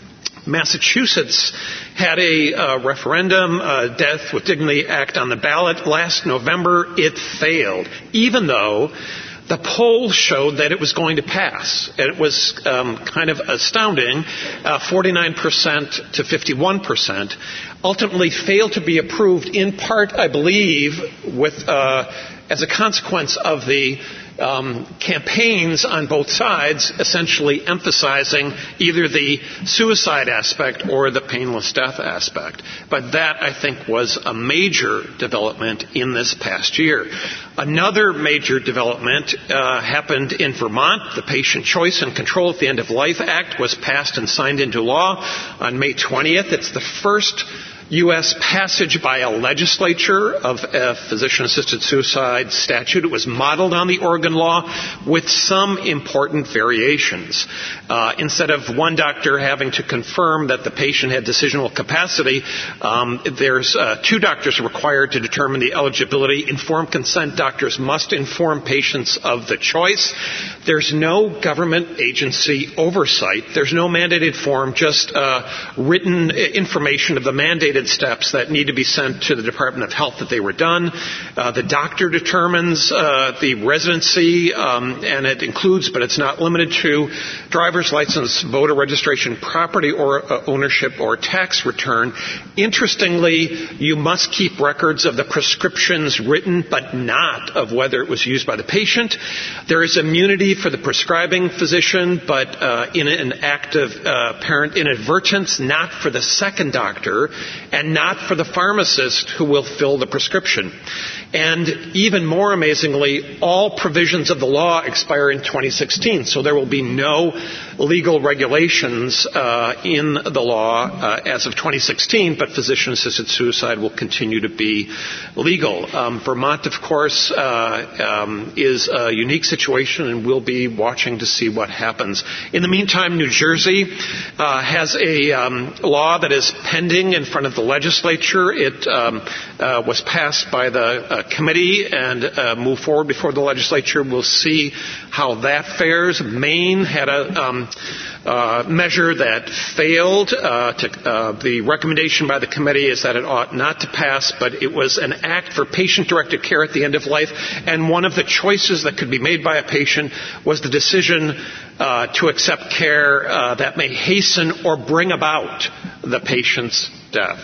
Massachusetts had a uh, referendum, uh, Death with Dignity Act, on the ballot last November. It failed, even though the polls showed that it was going to pass. It was um, kind of astounding, uh, forty-nine percent to fifty-one percent. Ultimately failed to be approved, in part, I believe, with uh, as a consequence of the Um, campaigns on both sides essentially emphasizing either the suicide aspect or the painless death aspect. But that, I think, was a major development in this past year. Another major development uh, happened in Vermont. The Patient Choice and Control at the End of Life Act was passed and signed into law on May twentieth. It's the first U S passage by a legislature of a physician-assisted suicide statute. It was modeled on the Oregon law with some important variations. Uh, instead of one doctor having to confirm that the patient had decisional capacity, um, there's uh, two doctors required to determine the eligibility. Informed consent doctors must inform patients of the choice. There's no government agency oversight. There's no mandated form, just uh, written information of the mandated steps that need to be sent to the Department of Health that they were done. Uh, the doctor determines uh, the residency, um, and it includes, but it's not limited to, driver's license, voter registration, property or uh, ownership, or tax return. Interestingly, you must keep records of the prescriptions written, but not of whether it was used by the patient. There is immunity for the prescribing physician, but uh, in an act of uh, apparent inadvertence, not for the second doctor, and not for the pharmacist who will fill the prescription. And even more amazingly, all provisions of the law expire in twenty sixteen, so there will be no legal regulations uh, in the law uh, as of twenty sixteen, but physician-assisted suicide will continue to be legal. Um, Vermont, of course, uh, um, is a unique situation, and we'll be watching to see what happens. In the meantime, New Jersey uh, has a um, law that is pending in front of the legislature. It um, uh, was passed by the uh, committee and uh, moved forward before the legislature. We'll see how that fares. Maine had a um, uh, measure that failed. Uh, to, uh, the recommendation by the committee is that it ought not to pass, but it was an act for patient-directed care at the end of life, and one of the choices that could be made by a patient was the decision uh, to accept care uh, that may hasten or bring about the patient's death.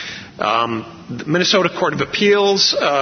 Um, the Minnesota Court of Appeals uh,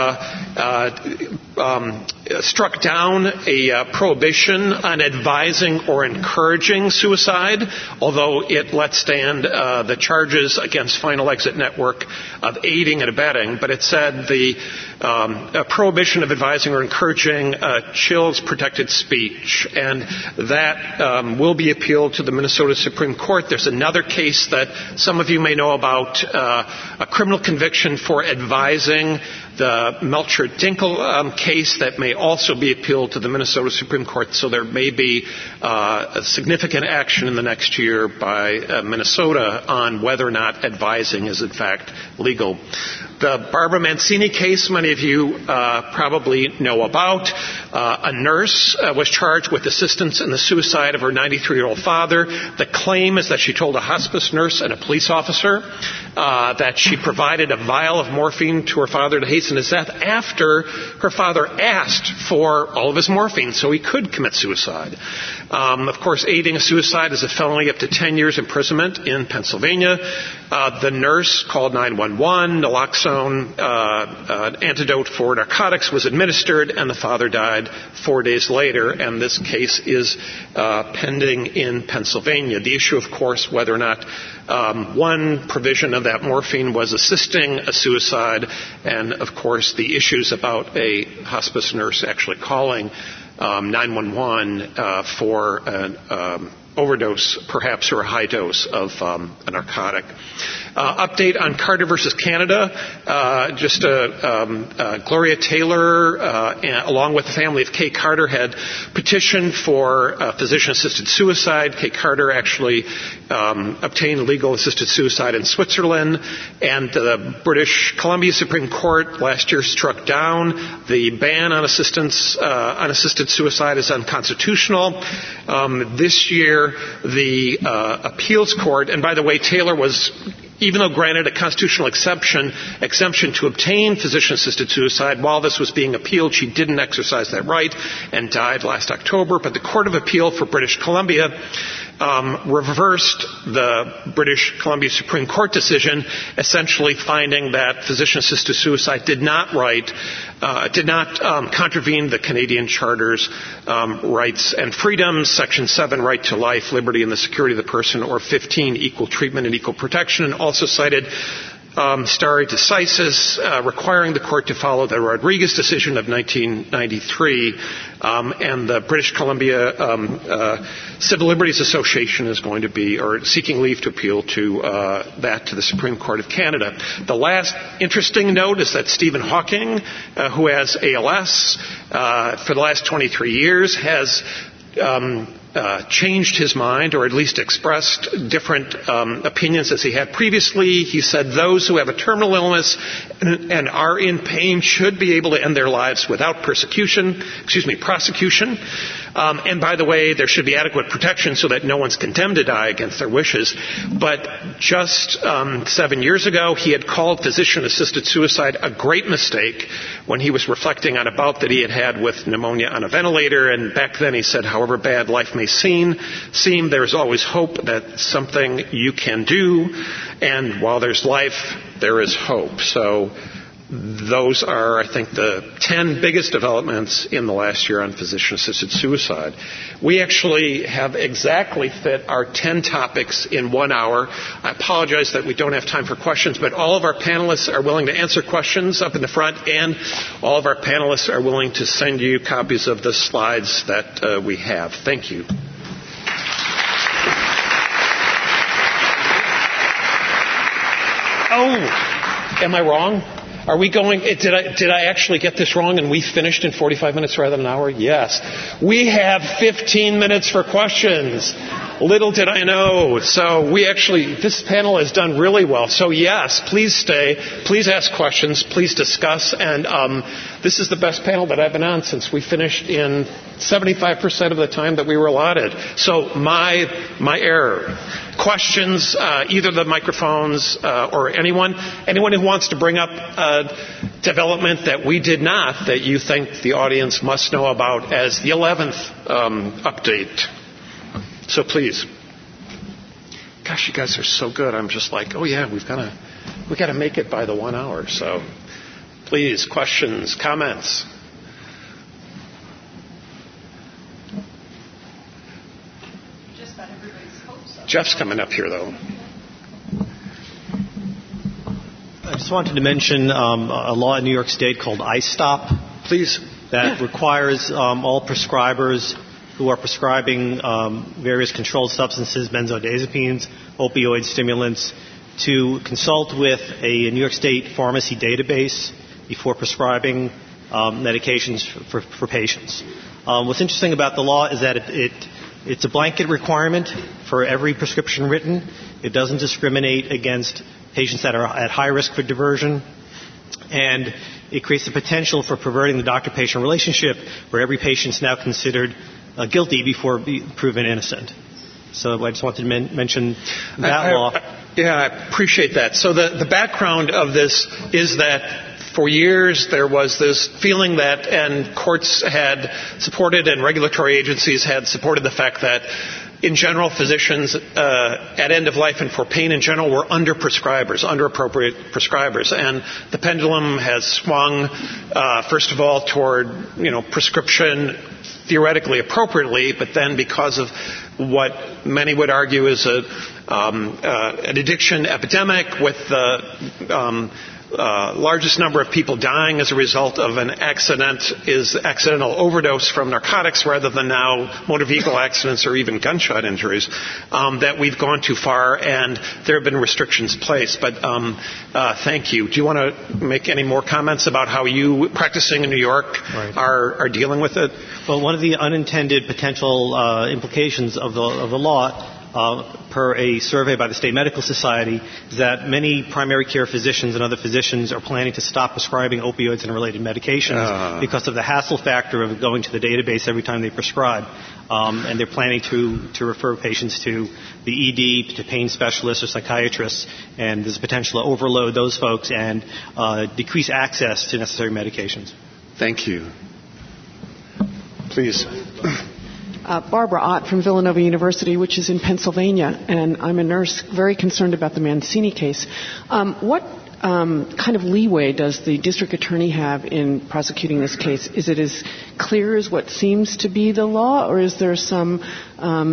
uh, um, struck down a uh, prohibition on advising or encouraging suicide, although it let stand uh, the charges against Final Exit Network of aiding and abetting. But it said the um, a prohibition of advising or encouraging uh, chills protected speech, and that um, will be appealed to the Minnesota Supreme Court. There's another case that some of you may know about, uh, a criminal conviction for advising, the Melcher Dinkle um, case that may also be appealed to the Minnesota Supreme Court. So there may be uh, a significant action in the next year by uh, Minnesota on whether or not advising is in fact legal. The Barbara Mancini case, many of you uh, probably know about. Uh, a nurse uh, was charged with assistance in the suicide of her ninety-three-year-old father. The claim is that she told a hospice nurse and a police officer uh, that she provided a vial of morphine to her father to hasten his death after her father asked for all of his morphine so he could commit suicide. Um, of course, aiding a suicide is a felony up to ten years imprisonment in Pennsylvania. Uh, the nurse called nine one one. Naloxone, uh, uh, antidote for narcotics, was administered, and the father died four days later. And this case is uh, pending in Pennsylvania. The issue, of course, whether or not um, one provision of that morphine was assisting a suicide, and of course the issues about a hospice nurse actually calling um, nine one one uh, for an um, overdose, perhaps, or a high dose of um, a narcotic. Uh, update on Carter versus Canada. Uh, just uh, um, uh, Gloria Taylor, uh, and, along with the family of Kay Carter, had petitioned for uh, physician-assisted suicide. Kay Carter actually um, obtained legal assisted suicide in Switzerland, and the British Columbia Supreme Court last year struck down the ban on assistance uh, on assisted suicide as unconstitutional. Um, this year, the uh, appeals court, and by the way, Taylor was, even though granted a constitutional exception, exemption to obtain physician-assisted suicide, while this was being appealed, she didn't exercise that right and died last October. But the Court of Appeal for British Columbia um, reversed the British Columbia Supreme Court decision, essentially finding that physician-assisted suicide did not right, uh, did not um, contravene the Canadian Charter's um, rights and freedoms, Section seven, right to life, liberty, and the security of the person, or fifteen, equal treatment and equal protection, and also cited um, stare decisis, uh, requiring the court to follow the Rodriguez decision of nineteen ninety-three, um, and the British Columbia um, uh, Civil Liberties Association is going to be, or seeking leave to appeal to uh, that to the Supreme Court of Canada. The last interesting note is that Stephen Hawking, uh, who has A L S uh, for the last twenty-three years, has um, Uh, changed his mind, or at least expressed different um, opinions as he had previously. He said those who have a terminal illness and, and are in pain should be able to end their lives without persecution, excuse me, prosecution. Um, and by the way, there should be adequate protection so that no one's condemned to die against their wishes. But just um, seven years ago, he had called physician-assisted suicide a great mistake when he was reflecting on a bout that he had had with pneumonia on a ventilator. And back then he said, however bad life may seem, seem there is always hope that something you can do. And while there's life, there is hope. So those are, I think, the ten biggest developments in the last year on physician-assisted suicide. We actually have exactly fit our ten topics in one hour. I apologize that we don't have time for questions, but all of our panelists are willing to answer questions up in the front, and all of our panelists are willing to send you copies of the slides that uh, we have. Thank you. Oh, am I wrong? Are we going, did I, did I actually get this wrong and we finished in forty-five minutes rather than an hour? Yes. We have fifteen minutes for questions. Little did I know. So we actually, this panel has done really well. So yes, please stay. Please ask questions. Please discuss. And um, this is the best panel that I've been on since we finished in seventy-five percent of the time that we were allotted. So my, my error. Questions, uh, either the microphones uh, or anyone, anyone who wants to bring up a development that we did not, that you think the audience must know about as the eleventh um, update. So please. Gosh, you guys are so good. I'm just like, oh yeah, we've got to, we got to make it by the one hour. So please, questions, comments. Jeff's coming up here, though. I just wanted to mention um, a law in New York State called iStop. Please. That yeah. requires um, all prescribers who are prescribing um, various controlled substances, benzodiazepines, opioid stimulants, to consult with a New York State pharmacy database before prescribing um, medications for, for, for patients. Um, what's interesting about the law is that it, it It's a blanket requirement for every prescription written. It doesn't discriminate against patients that are at high risk for diversion. And it creates the potential for perverting the doctor-patient relationship, where every patient is now considered uh, guilty before being proven innocent. So I just wanted to men- mention that I, law. I, yeah, I appreciate that. So the, the background of this is that for years, there was this feeling that, and courts had supported and regulatory agencies had supported the fact that, in general, physicians uh, at end of life and for pain in general were under-prescribers, under-appropriate prescribers. And the pendulum has swung, uh, first of all, toward, you know, prescription theoretically appropriately, but then because of what many would argue is a, um, uh, an addiction epidemic with the um, uh, largest number of people dying as a result of an accident is accidental overdose from narcotics rather than now motor vehicle accidents or even gunshot injuries, um, that we've gone too far and there have been restrictions placed. But um, uh, thank you. Do you want to make any more comments about how you, practicing in New York, right. are, are dealing with it? Well, one of the unintended potential uh, implications of the, of the law, Uh, per a survey by the State Medical Society, is that many primary care physicians and other physicians are planning to stop prescribing opioids and related medications uh. because of the hassle factor of going to the database every time they prescribe. Um, and they're planning to, to refer patients to the E D, to pain specialists or psychiatrists, and there's a potential to overload those folks and uh, decrease access to necessary medications. Thank you. Please. Uh, Barbara Ott from Villanova University, which is in Pennsylvania, and I'm a nurse very concerned about the Mancini case. Um, what um, kind of leeway does the district attorney have in prosecuting this case? Is it as clear as what seems to be the law, or is there some um,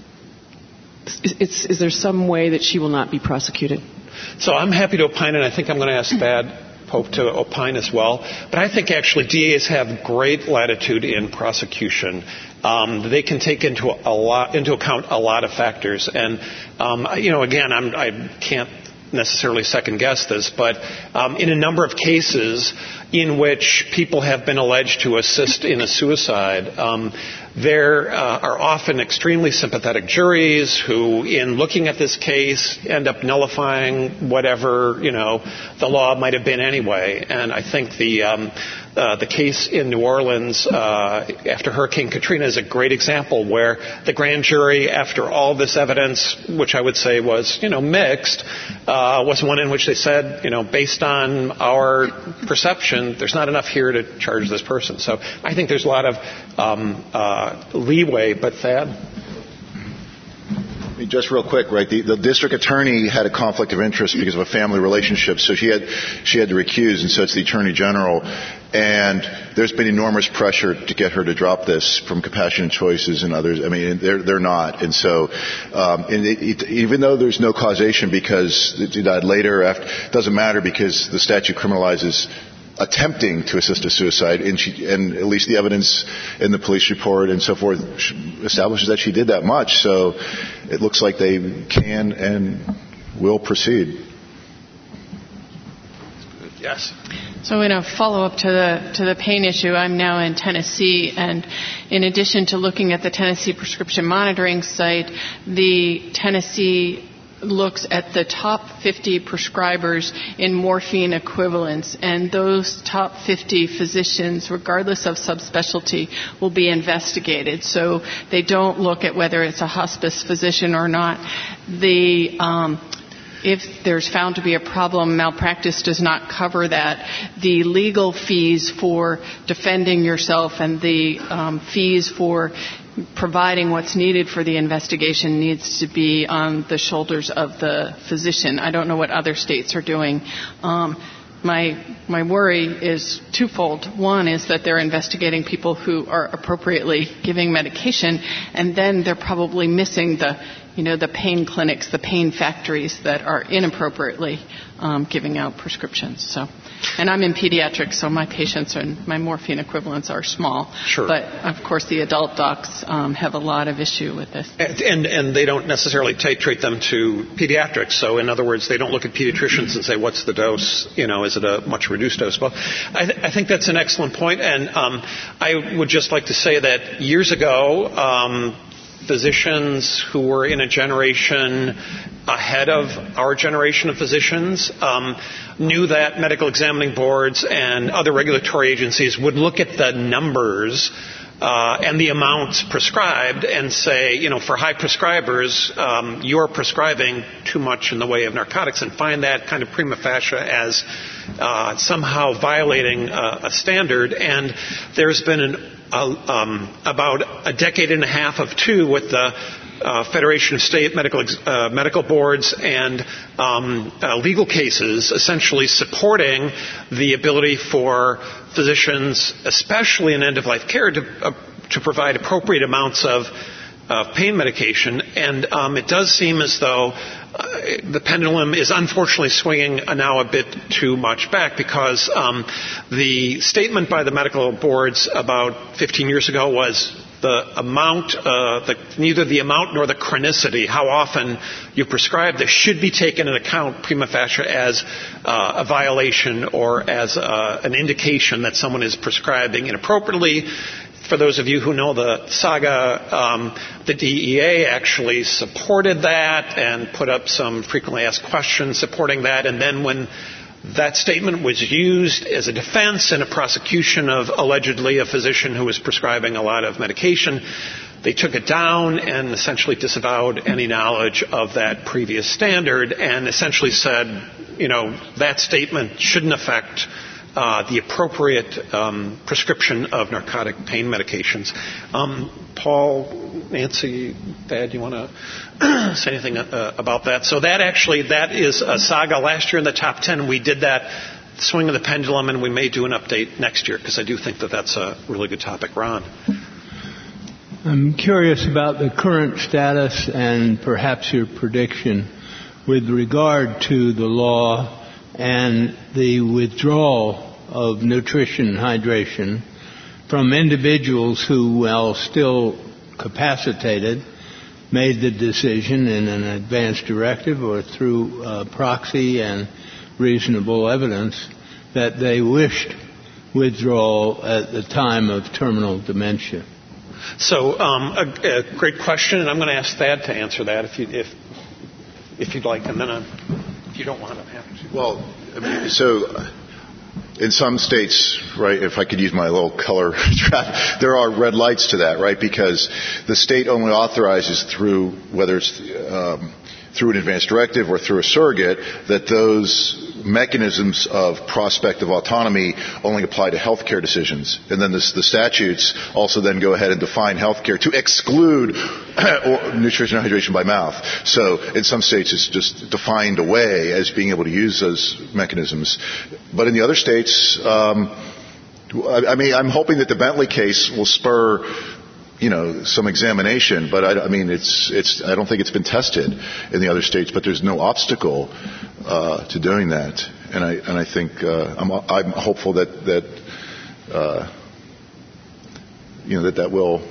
is, is, is there some way that she will not be prosecuted? So I'm happy to opine, and I think I'm going to ask Thad Pope to opine as well. But I think actually D As have great latitude in prosecution. Um, they can take into a lot into account a lot of factors, and um, you know, again, I'm, I can't necessarily second guess this, but um, in a number of cases in which people have been alleged to assist in a suicide, um, there uh, are often extremely sympathetic juries who, in looking at this case, end up nullifying whatever, you know, the law might have been anyway. And I think the um, uh, the case in New Orleans uh, after Hurricane Katrina is a great example where the grand jury, after all this evidence, which I would say was, you know, mixed, uh, was one in which they said, you know, based on our perception, there's not enough here to charge this person. So I think there's a lot of um, uh, leeway, but Thad? Just real quick, right? The, the district attorney had a conflict of interest because of a family relationship, so she had she had to recuse, and so it's the attorney general. And there's been enormous pressure to get her to drop this from Compassionate Choices and others. I mean, they're they're not, and so um, and it, it, even though there's no causation because she died later, after, it doesn't matter because the statute criminalizes attempting to assist a suicide, and, she, and at least the evidence in the police report and so forth establishes that she did that much. So it looks like they can and will proceed. Yes. So in a follow-up to the to the pain issue, I'm now in Tennessee, and in addition to looking at the Tennessee Prescription Monitoring site, the Tennessee looks at the top fifty prescribers in morphine equivalents, and those top fifty physicians, regardless of subspecialty, will be investigated. So they don't look at whether it's a hospice physician or not. The um, if there's found to be a problem, malpractice does not cover that. The legal fees for defending yourself and the um, fees for providing what's needed for the investigation needs to be on the shoulders of the physician. I don't know what other states are doing. Um, my my worry is twofold. One is that they're investigating people who are appropriately giving medication, and then they're probably missing the you know the pain clinics, the pain factories that are inappropriately um, giving out prescriptions. So. And I'm in pediatrics, so my patients and my morphine equivalents are small. Sure. But, of course, the adult docs um, have a lot of issue with this. And, and and they don't necessarily titrate them to pediatrics. So, in other words, they don't look at pediatricians and say, what's the dose? You know, is it a much reduced dose? Well, I, th- I think that's an excellent point. And um, I would just like to say that years ago, um, physicians who were in a generation ahead of our generation of physicians um, knew that medical examining boards and other regulatory agencies would look at the numbers uh, and the amounts prescribed and say, you know, for high prescribers, um, you're prescribing too much in the way of narcotics, and find that kind of prima facie as uh, somehow violating uh, a standard. And there's been an, uh, um, about a decade and a half of two with the Uh, Federation of State Medical uh, Medical Boards and um, uh, legal cases essentially supporting the ability for physicians, especially in end-of-life care, to, uh, to provide appropriate amounts of of pain medication. And um, it does seem as though uh, the pendulum is unfortunately swinging now a bit too much back, because um, the statement by the medical boards about fifteen years ago was the amount, uh, the, neither the amount nor the chronicity, how often you prescribe this, should be taken into account prima facie as uh, a violation or as uh, an indication that someone is prescribing inappropriately. For those of you who know the saga, um, the D E A actually supported that and put up some frequently asked questions supporting that. And then when that statement was used as a defense in a prosecution of allegedly a physician who was prescribing a lot of medication, they took it down and essentially disavowed any knowledge of that previous standard and essentially said, you know, that statement shouldn't affect Uh, the appropriate um, prescription of narcotic pain medications. Um, Paul, Nancy, Thad, do you want to say anything uh, about that? So that actually, that is a saga. Last year in the top ten, we did that swing of the pendulum, and we may do an update next year, because I do think that that's a really good topic. Ron? I'm curious about the current status and perhaps your prediction with regard to the law and the withdrawal of nutrition and hydration from individuals who, while still capacitated, made the decision in an advance directive or through uh, proxy and reasonable evidence that they wished withdrawal at the time of terminal dementia. So um, a, a great question, and I'm going to ask Thad to answer that if, you, if, if you'd like, and then I'm, if you don't want to, I'm happy to. Well, I mean, so in some states, right, if I could use my little color trap, there are red lights to that, right, because the state only authorizes through, whether it's um, through an advance directive or through a surrogate, that those mechanisms of prospective autonomy only apply to healthcare decisions. And then this, the statutes also then go ahead and define healthcare to exclude nutrition and hydration by mouth. So in some states it's just defined away as being able to use those mechanisms. But in the other states, um, I, I mean, I'm hoping that the Bentley case will spur, you know, some examination, but I, I mean, it's, it's, I don't think it's been tested in the other states, but there's no obstacle, uh, to doing that. And I, and I think, uh, I'm, I'm hopeful that, that, uh, you know, that that will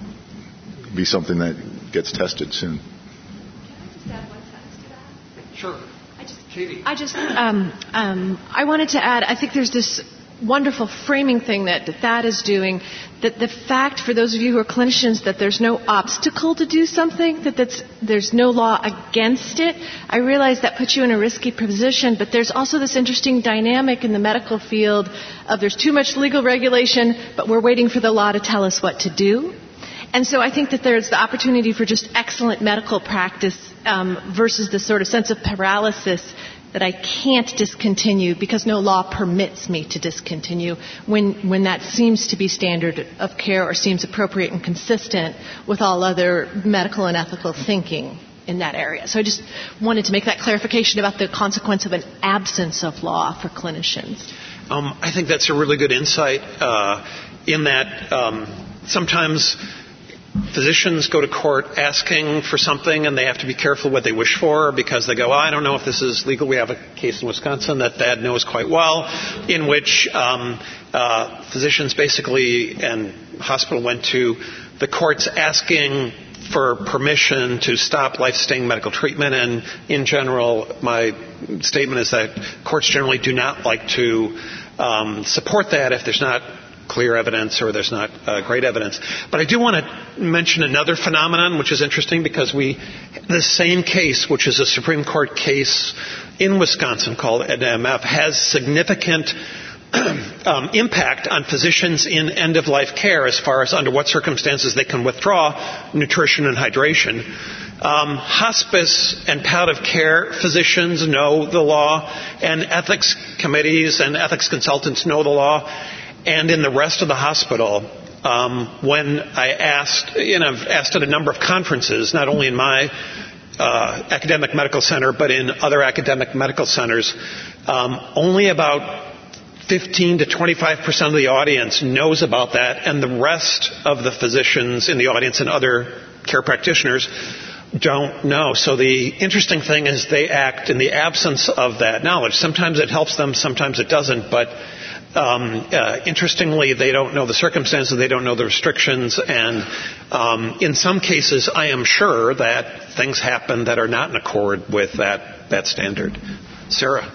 be something that gets tested soon. Can I just add one sentence to that? Sure. I just, Katie. I just, um, um, I wanted to add, I think there's this wonderful framing thing that Thad is doing, that the fact, for those of you who are clinicians, that there's no obstacle to do something, that that's, there's no law against it. I realize that puts you in a risky position, but there's also this interesting dynamic in the medical field of there's too much legal regulation, but we're waiting for the law to tell us what to do. And so I think that there's the opportunity for just excellent medical practice um, versus the sort of sense of paralysis that I can't discontinue because no law permits me to discontinue when, when that seems to be standard of care or seems appropriate and consistent with all other medical and ethical thinking in that area. So I just wanted to make that clarification about the consequence of an absence of law for clinicians. Um, I think that's a really good insight uh, in that um, sometimes physicians go to court asking for something and they have to be careful what they wish for because they go, well, I don't know if this is legal. We have a case in Wisconsin that Thad knows quite well in which um, uh, physicians basically and hospital went to the courts asking for permission to stop life-sustaining medical treatment. And in general, my statement is that courts generally do not like to um, support that if there's not clear evidence or there's not uh, great evidence. But I do want to mention another phenomenon which is interesting because we, the same case, which is a Supreme Court case in Wisconsin called E D M F, has significant um, impact on physicians in end-of-life care as far as under what circumstances they can withdraw nutrition and hydration. Um, hospice and palliative care physicians know the law, and ethics committees and ethics consultants know the law. And in the rest of the hospital, um, when I asked, you know, I've asked at a number of conferences, not only in my uh, academic medical center, but in other academic medical centers, um, only about fifteen to twenty-five percent of the audience knows about that, and the rest of the physicians in the audience and other care practitioners don't know. So the interesting thing is they act in the absence of that knowledge. Sometimes it helps them, sometimes it doesn't, but um, uh, interestingly, they don't know the circumstances, they don't know the restrictions, and um, in some cases, I am sure that things happen that are not in accord with that, that standard. Sarah?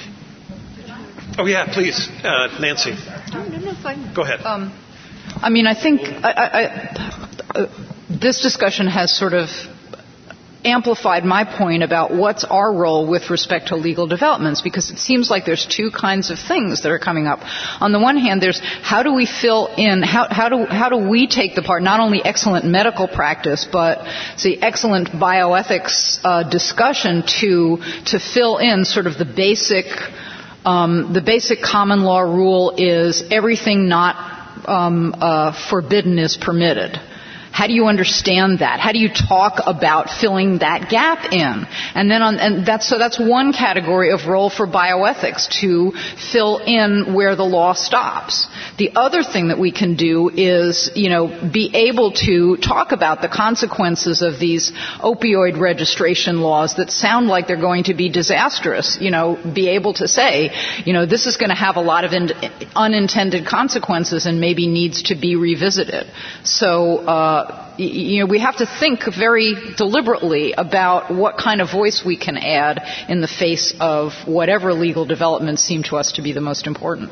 Oh, yeah, please. Uh, Nancy. No, no, no, fine. Go ahead. Um, I mean, I think I, I, I, uh, this discussion has sort of amplified my point about what's our role with respect to legal developments, because it seems like there's two kinds of things that are coming up. On the one hand, there's how do we fill in, how, how do how do we take the part, not only excellent medical practice, but say excellent bioethics uh, discussion to to fill in sort of the basic um, the basic common law rule is everything not um, uh, forbidden is permitted. How do you understand that? How do you talk about filling that gap in? And then on, and that's, so that's one category of role for bioethics, to fill in where the law stops. The other thing that we can do is, you know, be able to talk about the consequences of these opioid registration laws that sound like they're going to be disastrous. You know, be able to say, you know, this is going to have a lot of in, unintended consequences and maybe needs to be revisited. So, uh, you know, we have to think very deliberately about what kind of voice we can add in the face of whatever legal developments seem to us to be the most important.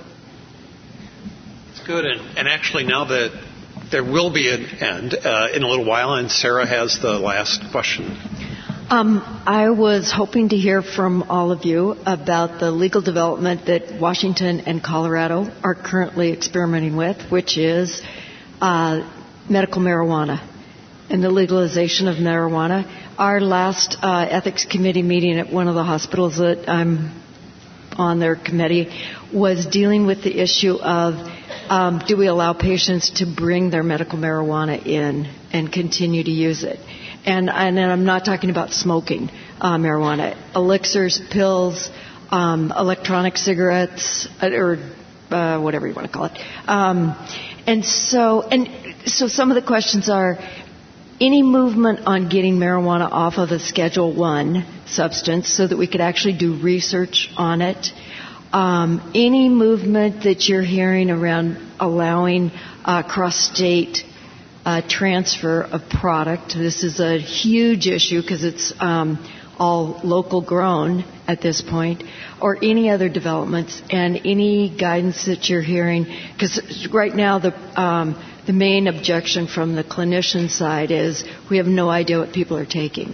It's good. And, and actually, now that there will be an end uh, in a little while, and Sarah has the last question. Um, I was hoping to hear from all of you about the legal development that Washington and Colorado are currently experimenting with, which is uh, medical marijuana and the legalization of marijuana. Our last uh, ethics committee meeting at one of the hospitals that I'm on their committee was dealing with the issue of um, do we allow patients to bring their medical marijuana in and continue to use it? And, and I'm not talking about smoking uh, marijuana. Elixirs, pills, um, electronic cigarettes, or uh, whatever you want to call it. Um, and so, and So some of the questions are, any movement on getting marijuana off of a Schedule One substance so that we could actually do research on it? Um, any movement that you're hearing around allowing uh, cross-state uh, transfer of product? This is a huge issue because it's um, all local grown at this point. Or any other developments and any guidance that you're hearing? Because right now the um, The main objection from the clinician side is we have no idea what people are taking.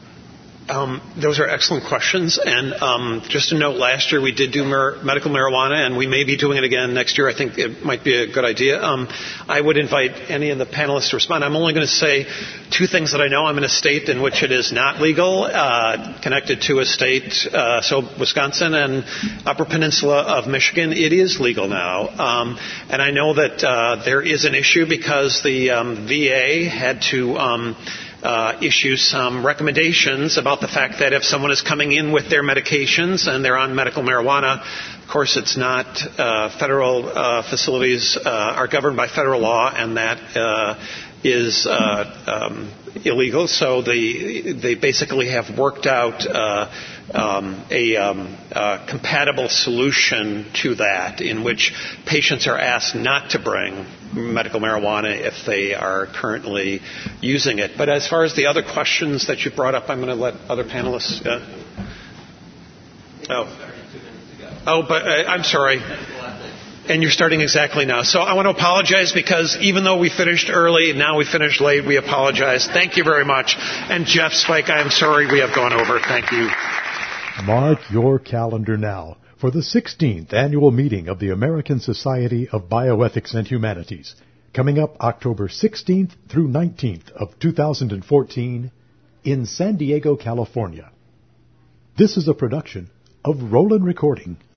Um, those are excellent questions. And um, just a note, last year we did do mar- medical marijuana, and we may be doing it again next year. I think it might be a good idea. Um, I would invite any of the panelists to respond. I'm only going to say two things that I know. I'm in a state in which it is not legal, uh, connected to a state, uh, so Wisconsin and Upper Peninsula of Michigan. It is legal now. Um, and I know that uh, there is an issue because the um, V A had to um, Uh, issue some recommendations about the fact that if someone is coming in with their medications and they're on medical marijuana, of course it's not, uh, federal uh, facilities uh, are governed by federal law, and that uh, is uh, um, illegal. So they, they basically have worked out uh, um, a um, uh, compatible solution to that, in which patients are asked not to bring medical marijuana if they are currently using it. But as far as the other questions that you brought up, I'm going to let other panelists. Uh, oh, oh, but uh, I'm sorry. And you're starting exactly now. So I want to apologize because even though we finished early, now we finished late. We apologize. Thank you very much. And Jeff Spike, I am sorry we have gone over. Thank you. Mark your calendar now for the sixteenth annual meeting of the American Society of Bioethics and Humanities, coming up October sixteenth through nineteenth of two thousand fourteen in San Diego, California. This is a production of Roland Recording